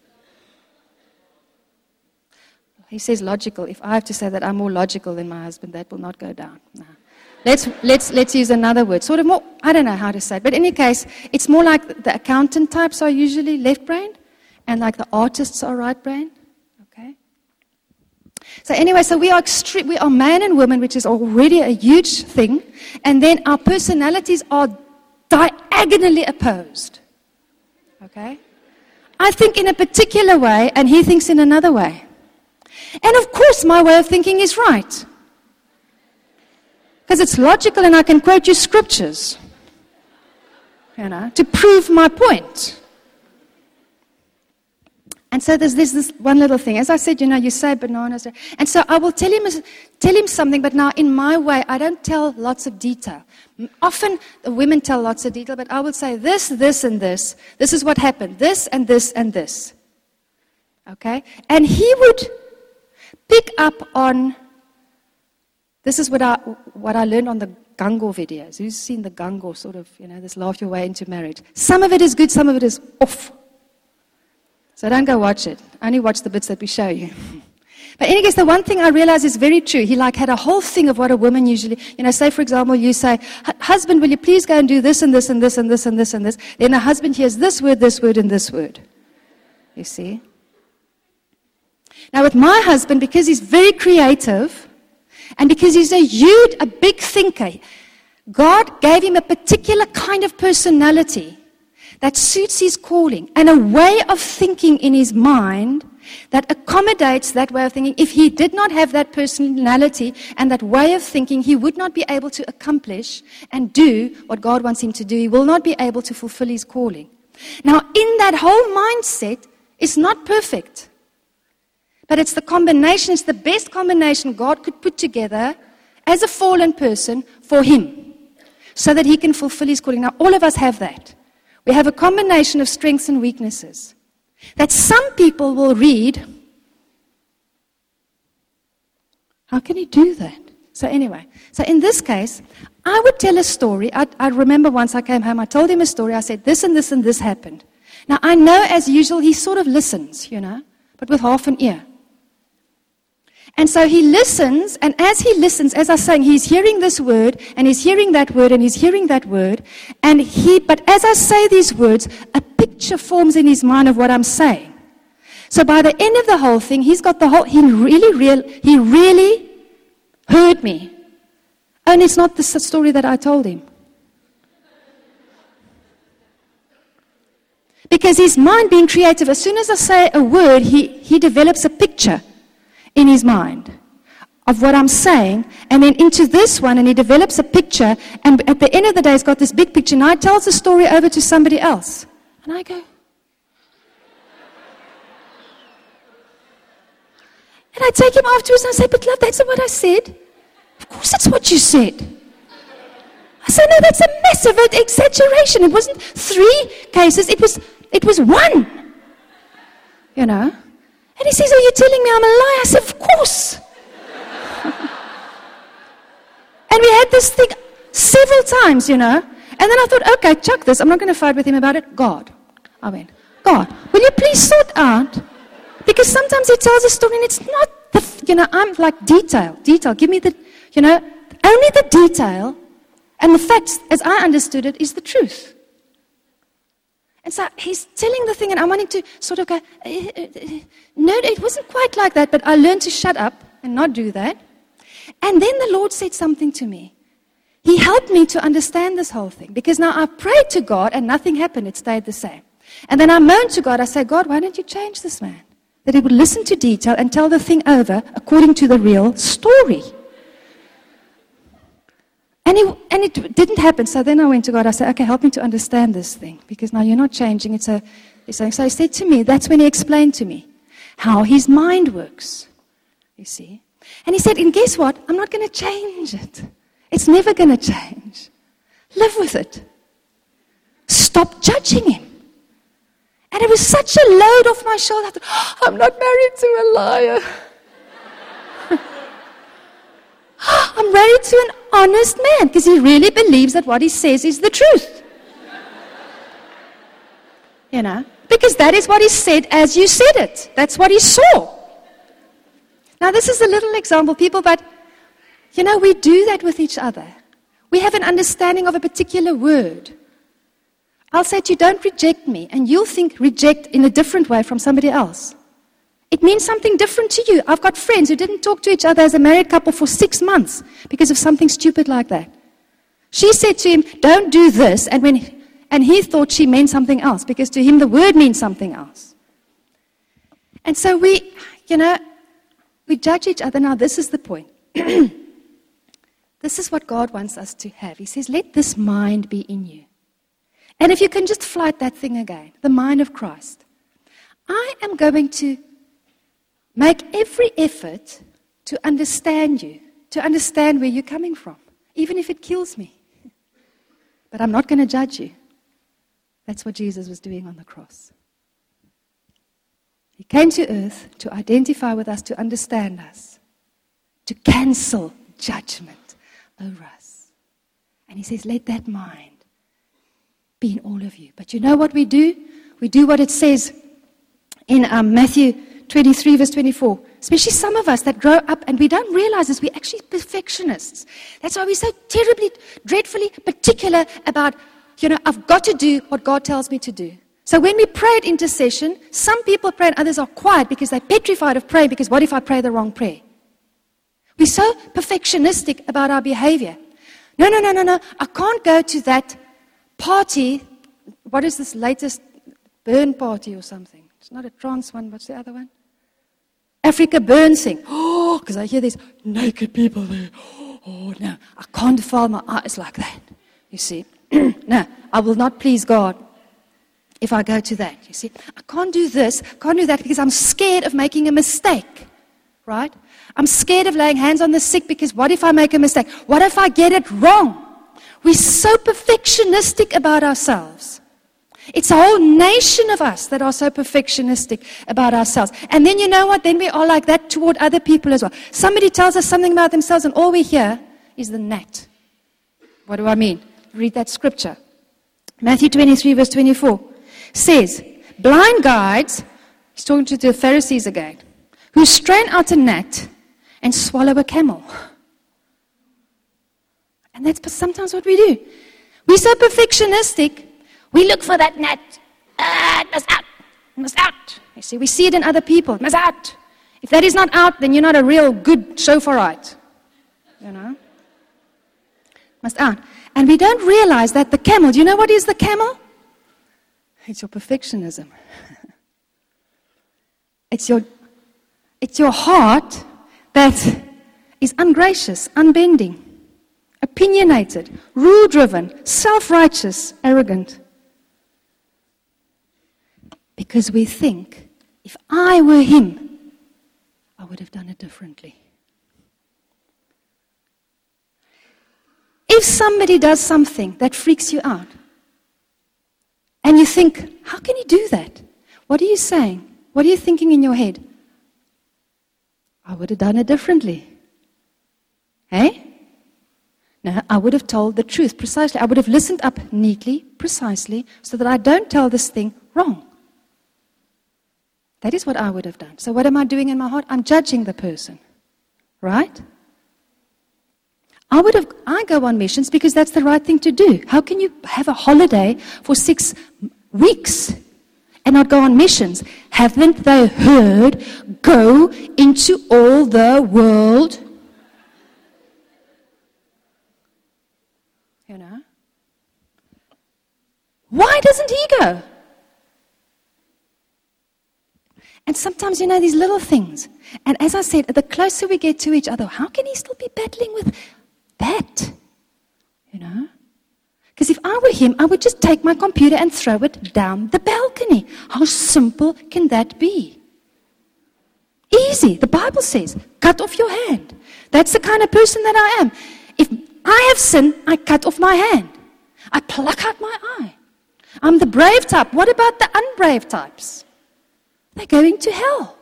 he says logical. If I have to say that I'm more logical than my husband, that will not go down. No. Let's use another word. Sort of more, I don't know how to say it. But in any case, it's more like the accountant types are usually left brain, and like the artists are right brain. Okay? So anyway, so we are man and woman, which is already a huge thing. And then our personalities are diagonally opposed. Okay? I think in a particular way, and he thinks in another way. And of course, my way of thinking is right. Because it's logical and I can quote you scriptures, to prove my point. And so there's this one little thing. As I said, you say bananas. And so I will tell him something, but now in my way, I don't tell lots of detail. Often the women tell lots of detail, but I will say this, this, and this. This is what happened. This, and this, and this. Okay? And he would pick up on, this is what I learned on the Gango videos. Who's seen the Gango sort of, this laugh your way into marriage? Some of it is good, some of it is off. So don't go watch it. Only watch the bits that we show you. But in any case, the one thing I realized is very true. He had a whole thing of what a woman usually, say for example, you say, husband, will you please go and do this and this and this and this and this and this. Then the husband hears this word, and this word. You see? Now with my husband, because he's very creative, and because he's a big thinker, God gave him a particular kind of personality that suits his calling and a way of thinking in his mind that accommodates that way of thinking. If he did not have that personality and that way of thinking, he would not be able to accomplish and do what God wants him to do. He will not be able to fulfill his calling. Now, in that whole mindset, it's not perfect. But it's the combination, it's the best combination God could put together as a fallen person for him, so that he can fulfill his calling. Now, all of us have that. We have a combination of strengths and weaknesses that some people will read. How can he do that? So anyway, in this case, I would tell a story. I remember once I came home, I told him a story. I said, this and this and this happened. Now, I know as usual, he sort of listens, but with half an ear. And so he listens, and as he listens, as I was saying, he's hearing this word, and he's hearing that word, and he's hearing that word, but as I say these words, a picture forms in his mind of what I'm saying. So by the end of the whole thing, he really heard me. And it's not the story that I told him. Because his mind being creative, as soon as I say a word, he develops a picture in his mind of what I'm saying, and then into this one, and he develops a picture, and at the end of the day, he's got this big picture, and I tell the story over to somebody else. And I go, and I take him afterwards, and I say, but love, that's not what I said. Of course it's what you said. I say, no, that's a massive exaggeration. It wasn't 3 cases, it was 1. And he says, are you telling me I'm a liar? I said, of course. And we had this thing several times, And then I thought, okay, chuck this. I'm not going to fight with him about it. God. I went, God, will you please sort out? Because sometimes he tells a story and it's not I'm like detail. Give me the, only the detail. And the facts, as I understood it, is the truth. And so he's telling the thing, and I'm wanting to sort of go, no, it wasn't quite like that, but I learned to shut up and not do that. And then the Lord said something to me. He helped me to understand this whole thing, because now I prayed to God and nothing happened, it stayed the same. And then I moaned to God, I said, God, why don't you change this man? That he would listen to detail and tell the thing over according to the real story. And it didn't happen. So then I went to God. I said, okay, help me to understand this thing. Because now you're not changing. So he said to me, that's when he explained to me how his mind works. You see? And he said, and guess what? I'm not going to change it. It's never going to change. Live with it. Stop judging him. And it was such a load off my shoulder. I thought, I'm not married to a liar. I'm married to an honest man, because he really believes that what he says is the truth. Because that is what he said as you said it. That's what he saw. Now, this is a little example, people, but, we do that with each other. We have an understanding of a particular word. I'll say to you, don't reject me, and you'll think reject in a different way from somebody else. It means something different to you. I've got friends who didn't talk to each other as a married couple for 6 months because of something stupid like that. She said to him, don't do this, and he thought she meant something else, because to him the word means something else. And so we judge each other. Now, this is the point. This is what God wants us to have. He says, let this mind be in you. And if you can just flight that thing again, the mind of Christ. I am going to make every effort to understand you, to understand where you're coming from, even if it kills me. But I'm not going to judge you. That's what Jesus was doing on the cross. He came to earth to identify with us, to understand us, to cancel judgment over us. And he says, let that mind be in all of you. But you know what we do? We do what it says in Matthew 23, verse 24. Especially some of us that grow up and we don't realize this, we're actually perfectionists. That's why we're so terribly, dreadfully particular about, I've got to do what God tells me to do. So when we pray at intercession, some people pray and others are quiet because they're petrified of praying, because what if I pray the wrong prayer? We're so perfectionistic about our behavior. No. I can't go to that party. What is this latest burn party or something? It's not a trance one. What's the other one? Africa burn thing. Oh, because I hear these naked people there. Oh, no. I can't defile my eyes like that. You see. No, I will not please God if I go to that. You see. I can't do this, can't do that because I'm scared of making a mistake. Right? I'm scared of laying hands on the sick because what if I make a mistake? What if I get it wrong? We're so perfectionistic about ourselves. It's a whole nation of us that are so perfectionistic about ourselves. And then you know what? Then we are like that toward other people as well. Somebody tells us something about themselves and all we hear is the gnat. What do I mean? Read that scripture. Matthew 23 verse 24 says, blind guides, he's talking to the Pharisees again, who strain out a gnat and swallow a camel. And that's sometimes what we do. We're so perfectionistic. We look for that gnat. It must out. It must out. You see, we see it in other people. It must out. If that is not out, then you're not a real good shofarite. Must out. And we don't realize that the camel, do you know what is the camel? It's your perfectionism. It's your heart that is ungracious, unbending, opinionated, rule-driven, self-righteous, arrogant. Because we think, if I were him, I would have done it differently. If somebody does something that freaks you out, and you think, how can he do that? What are you saying? What are you thinking in your head? I would have done it differently. Hey? No, I would have told the truth precisely. I would have listened up neatly, precisely, so that I don't tell this thing wrong. That is what I would have done. So what am I doing in my heart? I'm judging the person. Right? I go on missions because that's the right thing to do. How can you have a holiday for 6 weeks and not go on missions? Haven't they heard, go into all the world? Why doesn't he go? And sometimes, these little things. And as I said, the closer we get to each other, how can he still be battling with that? Because if I were him, I would just take my computer and throw it down the balcony. How simple can that be? Easy. The Bible says, cut off your hand. That's the kind of person that I am. If I have sinned, I cut off my hand. I pluck out my eye. I'm the brave type. What about the unbrave types? They're going to hell.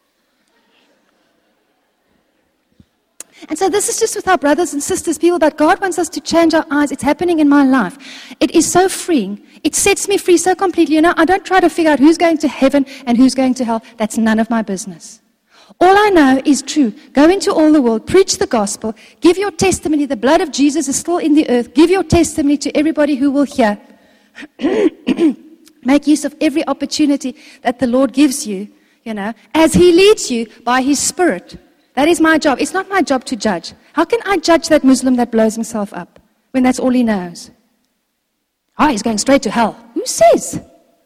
And so this is just with our brothers and sisters, people that God wants us to change our eyes. It's happening in my life. It is so freeing. It sets me free so completely. I don't try to figure out who's going to heaven and who's going to hell. That's none of my business. All I know is true. Go into all the world, preach the gospel, give your testimony. The blood of Jesus is still in the earth. Give your testimony to everybody who will hear. Make use of every opportunity that the Lord gives you, as He leads you by His Spirit. That is my job. It's not my job to judge. How can I judge that Muslim that blows himself up when that's all he knows? He's going straight to hell. Who says?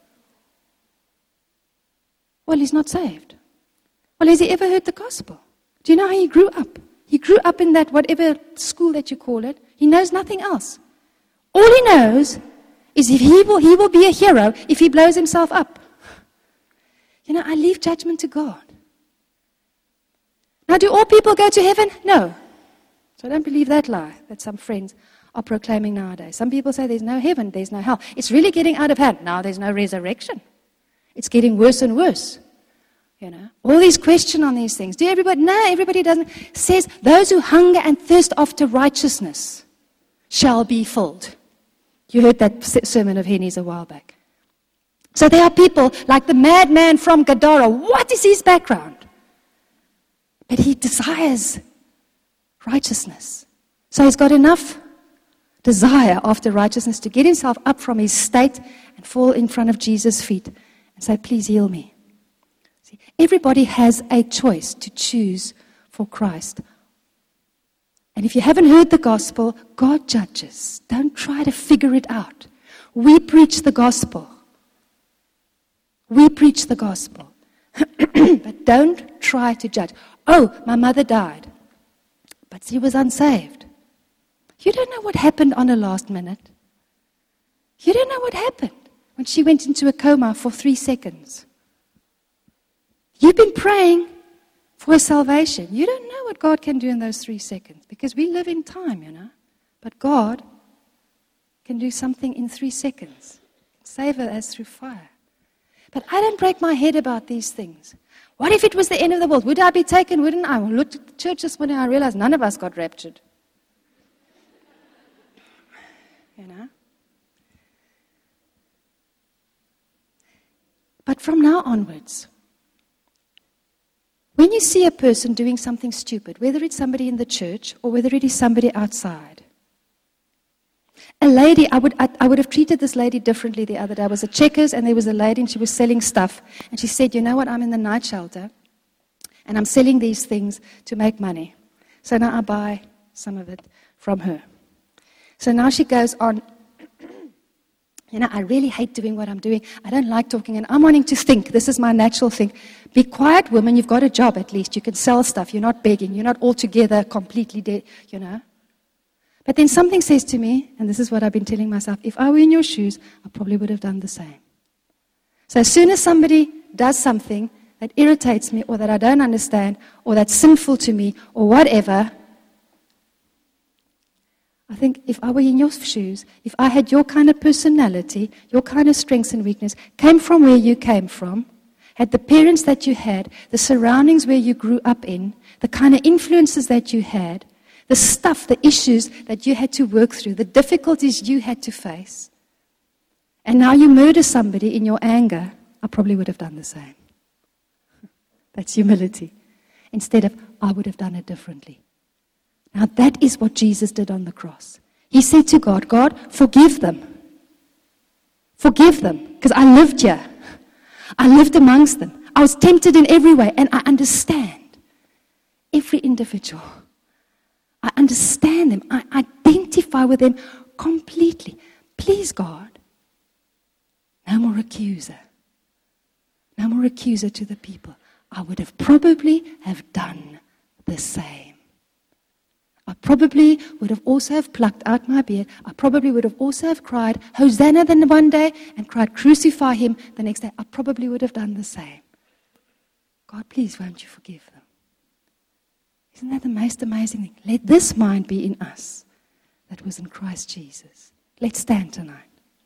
Well, he's not saved. Well, has he ever heard the gospel? Do you know how he grew up? He grew up in that whatever school that you call it. He knows nothing else. All he knows is if he will be a hero if he blows himself up. I leave judgment to God. Now, do all people go to heaven? No. So I don't believe that lie that some friends are proclaiming nowadays. Some people say there's no heaven, there's no hell. It's really getting out of hand. Now there's no resurrection. It's getting worse and worse. All these questions on these things. Everybody doesn't. It says those who hunger and thirst after righteousness shall be filled. You heard that sermon of Henny's a while back. So there are people like the madman from Gadara. What is his background? But he desires righteousness. So he's got enough desire after righteousness to get himself up from his state and fall in front of Jesus' feet and say, please heal me. See, everybody has a choice to choose for Christ. And if you haven't heard the gospel, God judges. Don't try to figure it out. We preach the gospel. We preach the gospel. But don't try to judge. Oh, my mother died, but she was unsaved. You don't know what happened on her last minute. You don't know what happened when she went into a coma for 3 seconds. You've been praying for her salvation. You don't know what God can do in those 3 seconds because we live in time, you know. But God can do something in 3 seconds. Save her as through fire. But I don't break my head about these things. What if it was the end of the world? Would I be taken? Wouldn't I? I looked at the church this morning and I realized none of us got raptured. You know? But from now onwards, when you see a person doing something stupid, whether it's somebody in the church or whether it is somebody outside, a lady, I would have treated this lady differently the other day. I was at Checkers and there was a lady and she was selling stuff. And she said, you know what, I'm in the night shelter and I'm selling these things to make money. So now I buy some of it from her. So now she goes on, you know, I really hate doing what I'm doing. I don't like talking and I'm wanting to think. This is my natural thing. Be quiet, woman. You've got a job at least. You can sell stuff. You're not begging. You're not altogether completely dead, you know. But then something says to me, and this is what I've been telling myself, if I were in your shoes, I probably would have done the same. So as soon as somebody does something that irritates me or that I don't understand or that's sinful to me or whatever, I think if I were in your shoes, if I had your kind of personality, your kind of strengths and weakness, came from where you came from, had the parents that you had, the surroundings where you grew up in, the kind of influences that you had, the stuff, the issues that you had to work through, the difficulties you had to face, and now you murder somebody in your anger, I probably would have done the same. That's humility. Instead of, I would have done it differently. Now that is what Jesus did on the cross. He said to God, God, forgive them. Forgive them, because I lived here. I lived amongst them. I was tempted in every way, and I understand every individual. I understand them. I identify with them completely. Please, God, no more accuser. No more accuser to the people. I would have probably have done the same. I probably would have also have plucked out my beard. I probably would have also have cried, Hosanna then one day, and cried, crucify him the next day. I probably would have done the same. God, please, won't you forgive them? Isn't that the most amazing thing? Let this mind be in us that was in Christ Jesus. Let's stand tonight.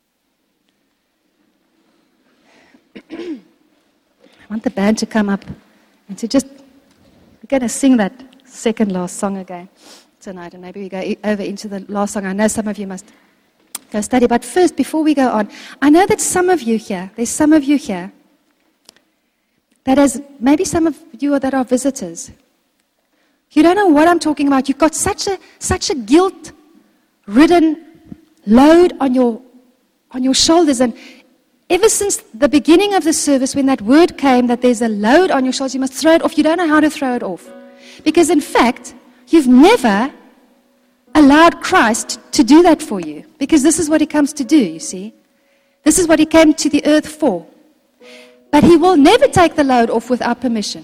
I want the band to come up and to just, we're going to sing that second last song again tonight, and maybe we go over into the last song. I know some of you must go study, but first, before we go on, I know that some of you here, there's some of you here, that is, maybe some of you that are visitors, you don't know what I'm talking about. You've got such a guilt-ridden load on your shoulders, and ever since the beginning of the service, when that word came that there's a load on your shoulders, you must throw it off. You don't know how to throw it off. Because in fact, you've never allowed Christ to do that for you. Because this is what he comes to do, you see. This is what he came to the earth for. But he will never take the load off without permission.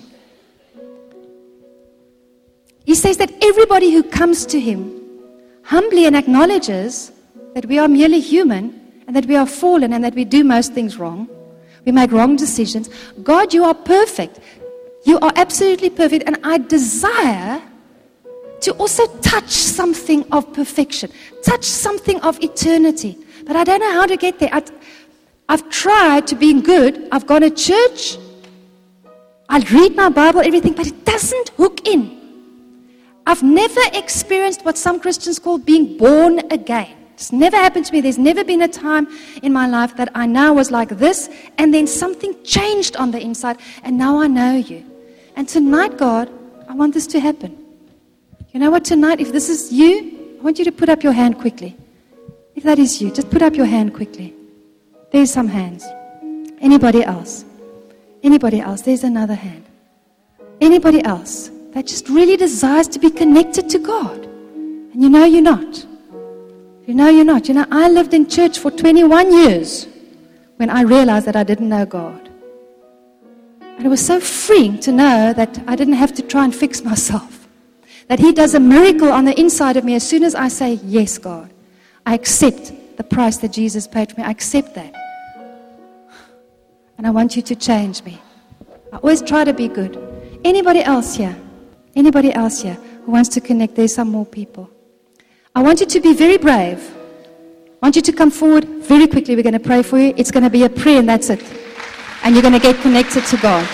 He says that everybody who comes to him humbly and acknowledges that we are merely human and that we are fallen and that we do most things wrong. We make wrong decisions. God, you are perfect. You are absolutely perfect. And I desire to also touch something of perfection, touch something of eternity. But I don't know how to get there. I've tried to be good. I've gone to church. I read my Bible, everything, but it doesn't hook in. I've never experienced what some Christians call being born again. It's never happened to me. There's never been a time in my life that I now was like this, and then something changed on the inside, and now I know you. And tonight, God, I want this to happen. You know what, tonight, if this is you, I want you to put up your hand quickly. If that is you, just put up your hand quickly. There's some hands. Anybody else? Anybody else? There's another hand. Anybody else that just really desires to be connected to God? And you know you're not. You know you're not. You know, I lived in church for 21 years when I realized that I didn't know God. And it was so freeing to know that I didn't have to try and fix myself. That He does a miracle on the inside of me as soon as I say, yes, God. I accept the price that Jesus paid for me. I accept that. And I want you to change me. I always try to be good. Anybody else here? Anybody else here who wants to connect? There's some more people. I want you to be very brave. I want you to come forward very quickly. We're going to pray for you. It's going to be a prayer and that's it. And you're going to get connected to God.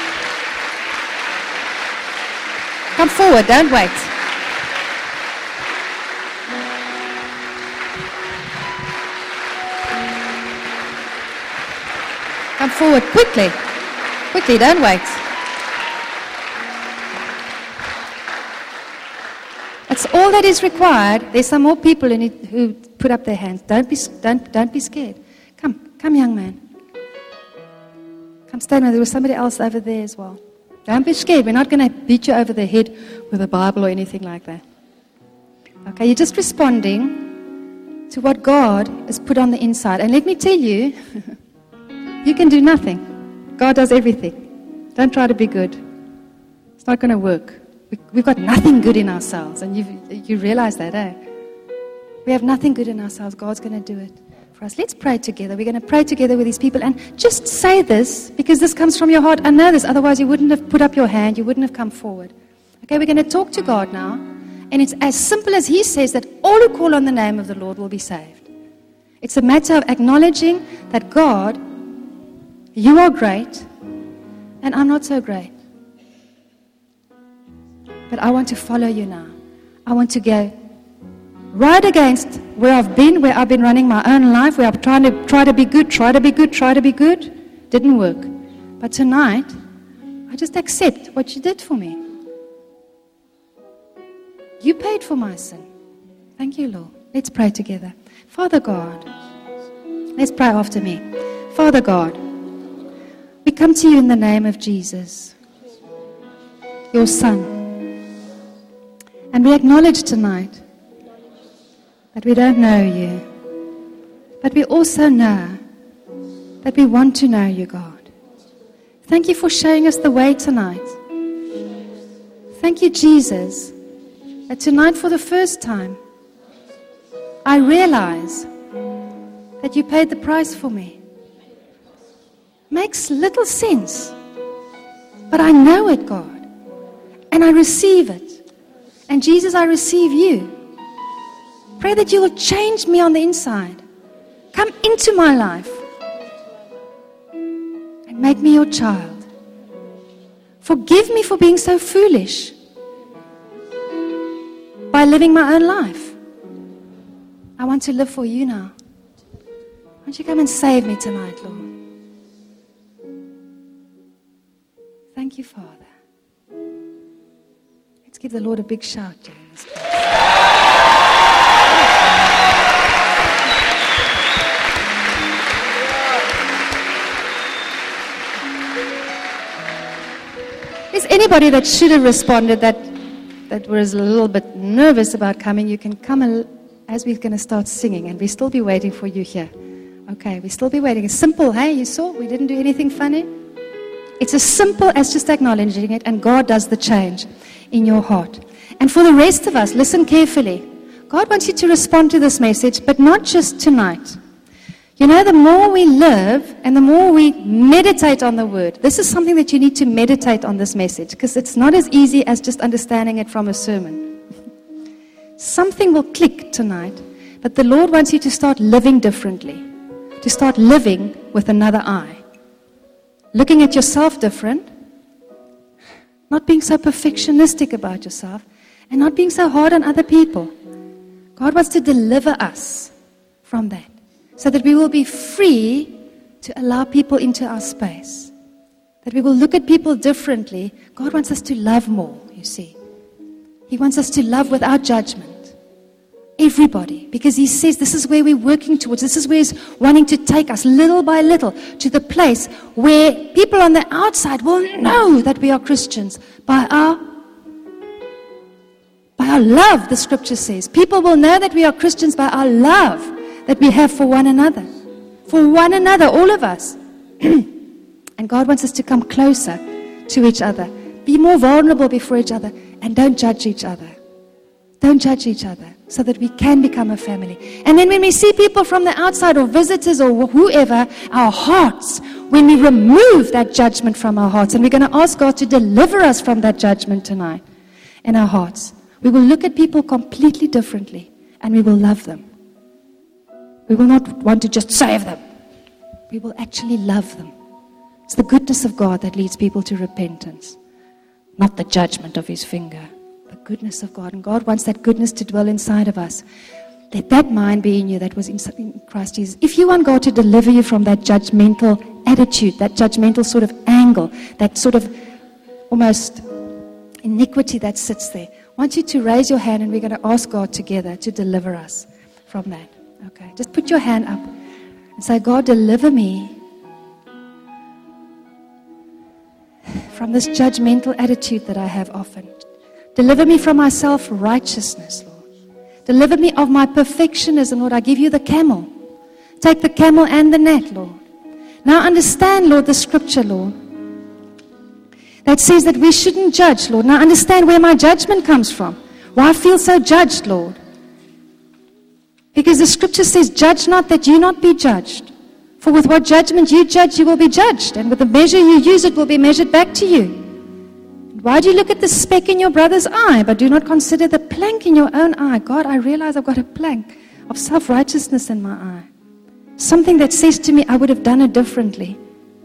Come forward. Don't wait. Come forward quickly. Quickly, don't wait. That's all that is required. There's some more people in it who put up their hands. Don't be scared. Come, young man. Come stand with. There was somebody else over there as well. Don't be scared. We're not going to beat you over the head with a Bible or anything like that. Okay, you're just responding to what God has put on the inside. And let me tell you, you can do nothing. God does everything. Don't try to be good. It's not going to work. We've got nothing good in ourselves. And you realize that, eh? We have nothing good in ourselves. God's going to do it for us. Let's pray together. We're going to pray together with these people. And just say this, because this comes from your heart. I know this. Otherwise, you wouldn't have put up your hand. You wouldn't have come forward. Okay, we're going to talk to God now. And it's as simple as He says that all who call on the name of the Lord will be saved. It's a matter of acknowledging that God, you are great, and I'm not so great. But I want to follow you now. I want to go right against where I've been running my own life, where I'm try to be good. Didn't work. But tonight, I just accept what you did for me. You paid for my sin. Thank you, Lord. Let's pray together. Father God, let's pray after me. Father God, we come to you in the name of Jesus, your Son. And we acknowledge tonight that we don't know you. But we also know that we want to know you, God. Thank you for showing us the way tonight. Thank you, Jesus, that tonight for the first time, I realize that you paid the price for me. Makes little sense. But I know it, God. And I receive it. And Jesus, I receive you. Pray that you will change me on the inside. Come into my life. And make me your child. Forgive me for being so foolish. By living my own life. I want to live for you now. Won't you come and save me tonight, Lord? Thank you, Father. Let's give the Lord a big shout during this place. Is anybody that should have responded that was a little bit nervous about coming? You can come as we're going to start singing, and we'll still be waiting for you here. Okay, we'll still be waiting. It's simple, hey? You saw? We didn't do anything funny. It's as simple as just acknowledging it, and God does the change in your heart. And for the rest of us, listen carefully. God wants you to respond to this message, but not just tonight. You know, the more we live and the more we meditate on the Word, this is something that you need to meditate on this message, because it's not as easy as just understanding it from a sermon. Something will click tonight, but the Lord wants you to start living differently, to start living with another eye. Looking at yourself different, not being so perfectionistic about yourself, and not being so hard on other people. God wants to deliver us from that so that we will be free to allow people into our space, that we will look at people differently. God wants us to love more, you see. He wants us to love without judgment. Everybody, because He says this is where we're working towards. This is where He's wanting to take us little by little to the place where people on the outside will know that we are Christians by our love, the scripture says. People will know that we are Christians by our love that we have for one another. For one another, all of us. And God wants us to come closer to each other. Be more vulnerable before each other. And don't judge each other. Don't judge each other so that we can become a family. And then when we see people from the outside or visitors or whoever, our hearts, when we remove that judgment from our hearts, and we're going to ask God to deliver us from that judgment tonight in our hearts, we will look at people completely differently and we will love them. We will not want to just save them. We will actually love them. It's the goodness of God that leads people to repentance, not the judgment of His finger. The goodness of God. And God wants that goodness to dwell inside of us. Let that mind be in you that was in Christ Jesus. If you want God to deliver you from that judgmental attitude, that judgmental sort of angle, that sort of almost iniquity that sits there, I want you to raise your hand and we're going to ask God together to deliver us from that. Okay, just put your hand up and say, God, deliver me from this judgmental attitude that I have often. Deliver me from my self-righteousness, Lord. Deliver me of my perfectionism, Lord. I give you the camel. Take the camel and the net, Lord. Now understand, Lord, the scripture, Lord, that says that we shouldn't judge, Lord. Now understand where my judgment comes from. Why I feel so judged, Lord. Because the scripture says, judge not that you not be judged. For with what judgment you judge, you will be judged. And with the measure you use, it will be measured back to you. Why do you look at the speck in your brother's eye, but do not consider the plank in your own eye? God, I realize I've got a plank of self-righteousness in my eye. Something that says to me, I would have done it differently.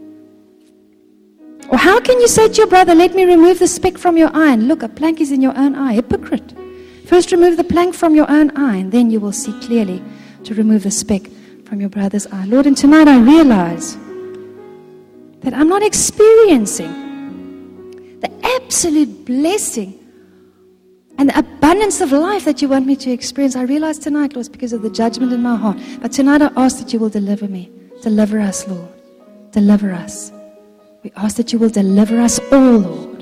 Or how can you say to your brother, let me remove the speck from your eye? And look, a plank is in your own eye. Hypocrite. First remove the plank from your own eye, and then you will see clearly to remove the speck from your brother's eye. Lord, and tonight I realize that I'm not experiencing the absolute blessing and the abundance of life that you want me to experience. I realize tonight, Lord, it's because of the judgment in my heart. But tonight I ask that you will deliver me. Deliver us, Lord. Deliver us. We ask that you will deliver us all, Lord.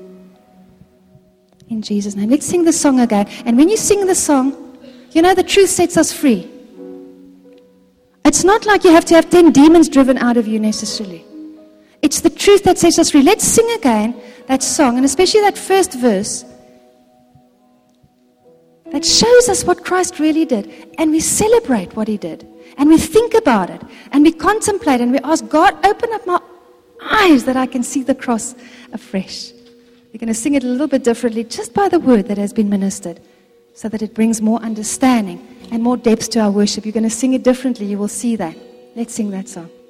In Jesus' name. Let's sing the song again. And when you sing the song, you know the truth sets us free. It's not like you have to have 10 demons driven out of you necessarily. It's the truth that sets us free. Let's sing again that song, and especially that first verse that shows us what Christ really did. And we celebrate what He did. And we think about it. And we contemplate and we ask, God, open up my eyes that I can see the cross afresh. We're going to sing it a little bit differently just by the word that has been ministered so that it brings more understanding and more depth to our worship. You're going to sing it differently. You will see that. Let's sing that song.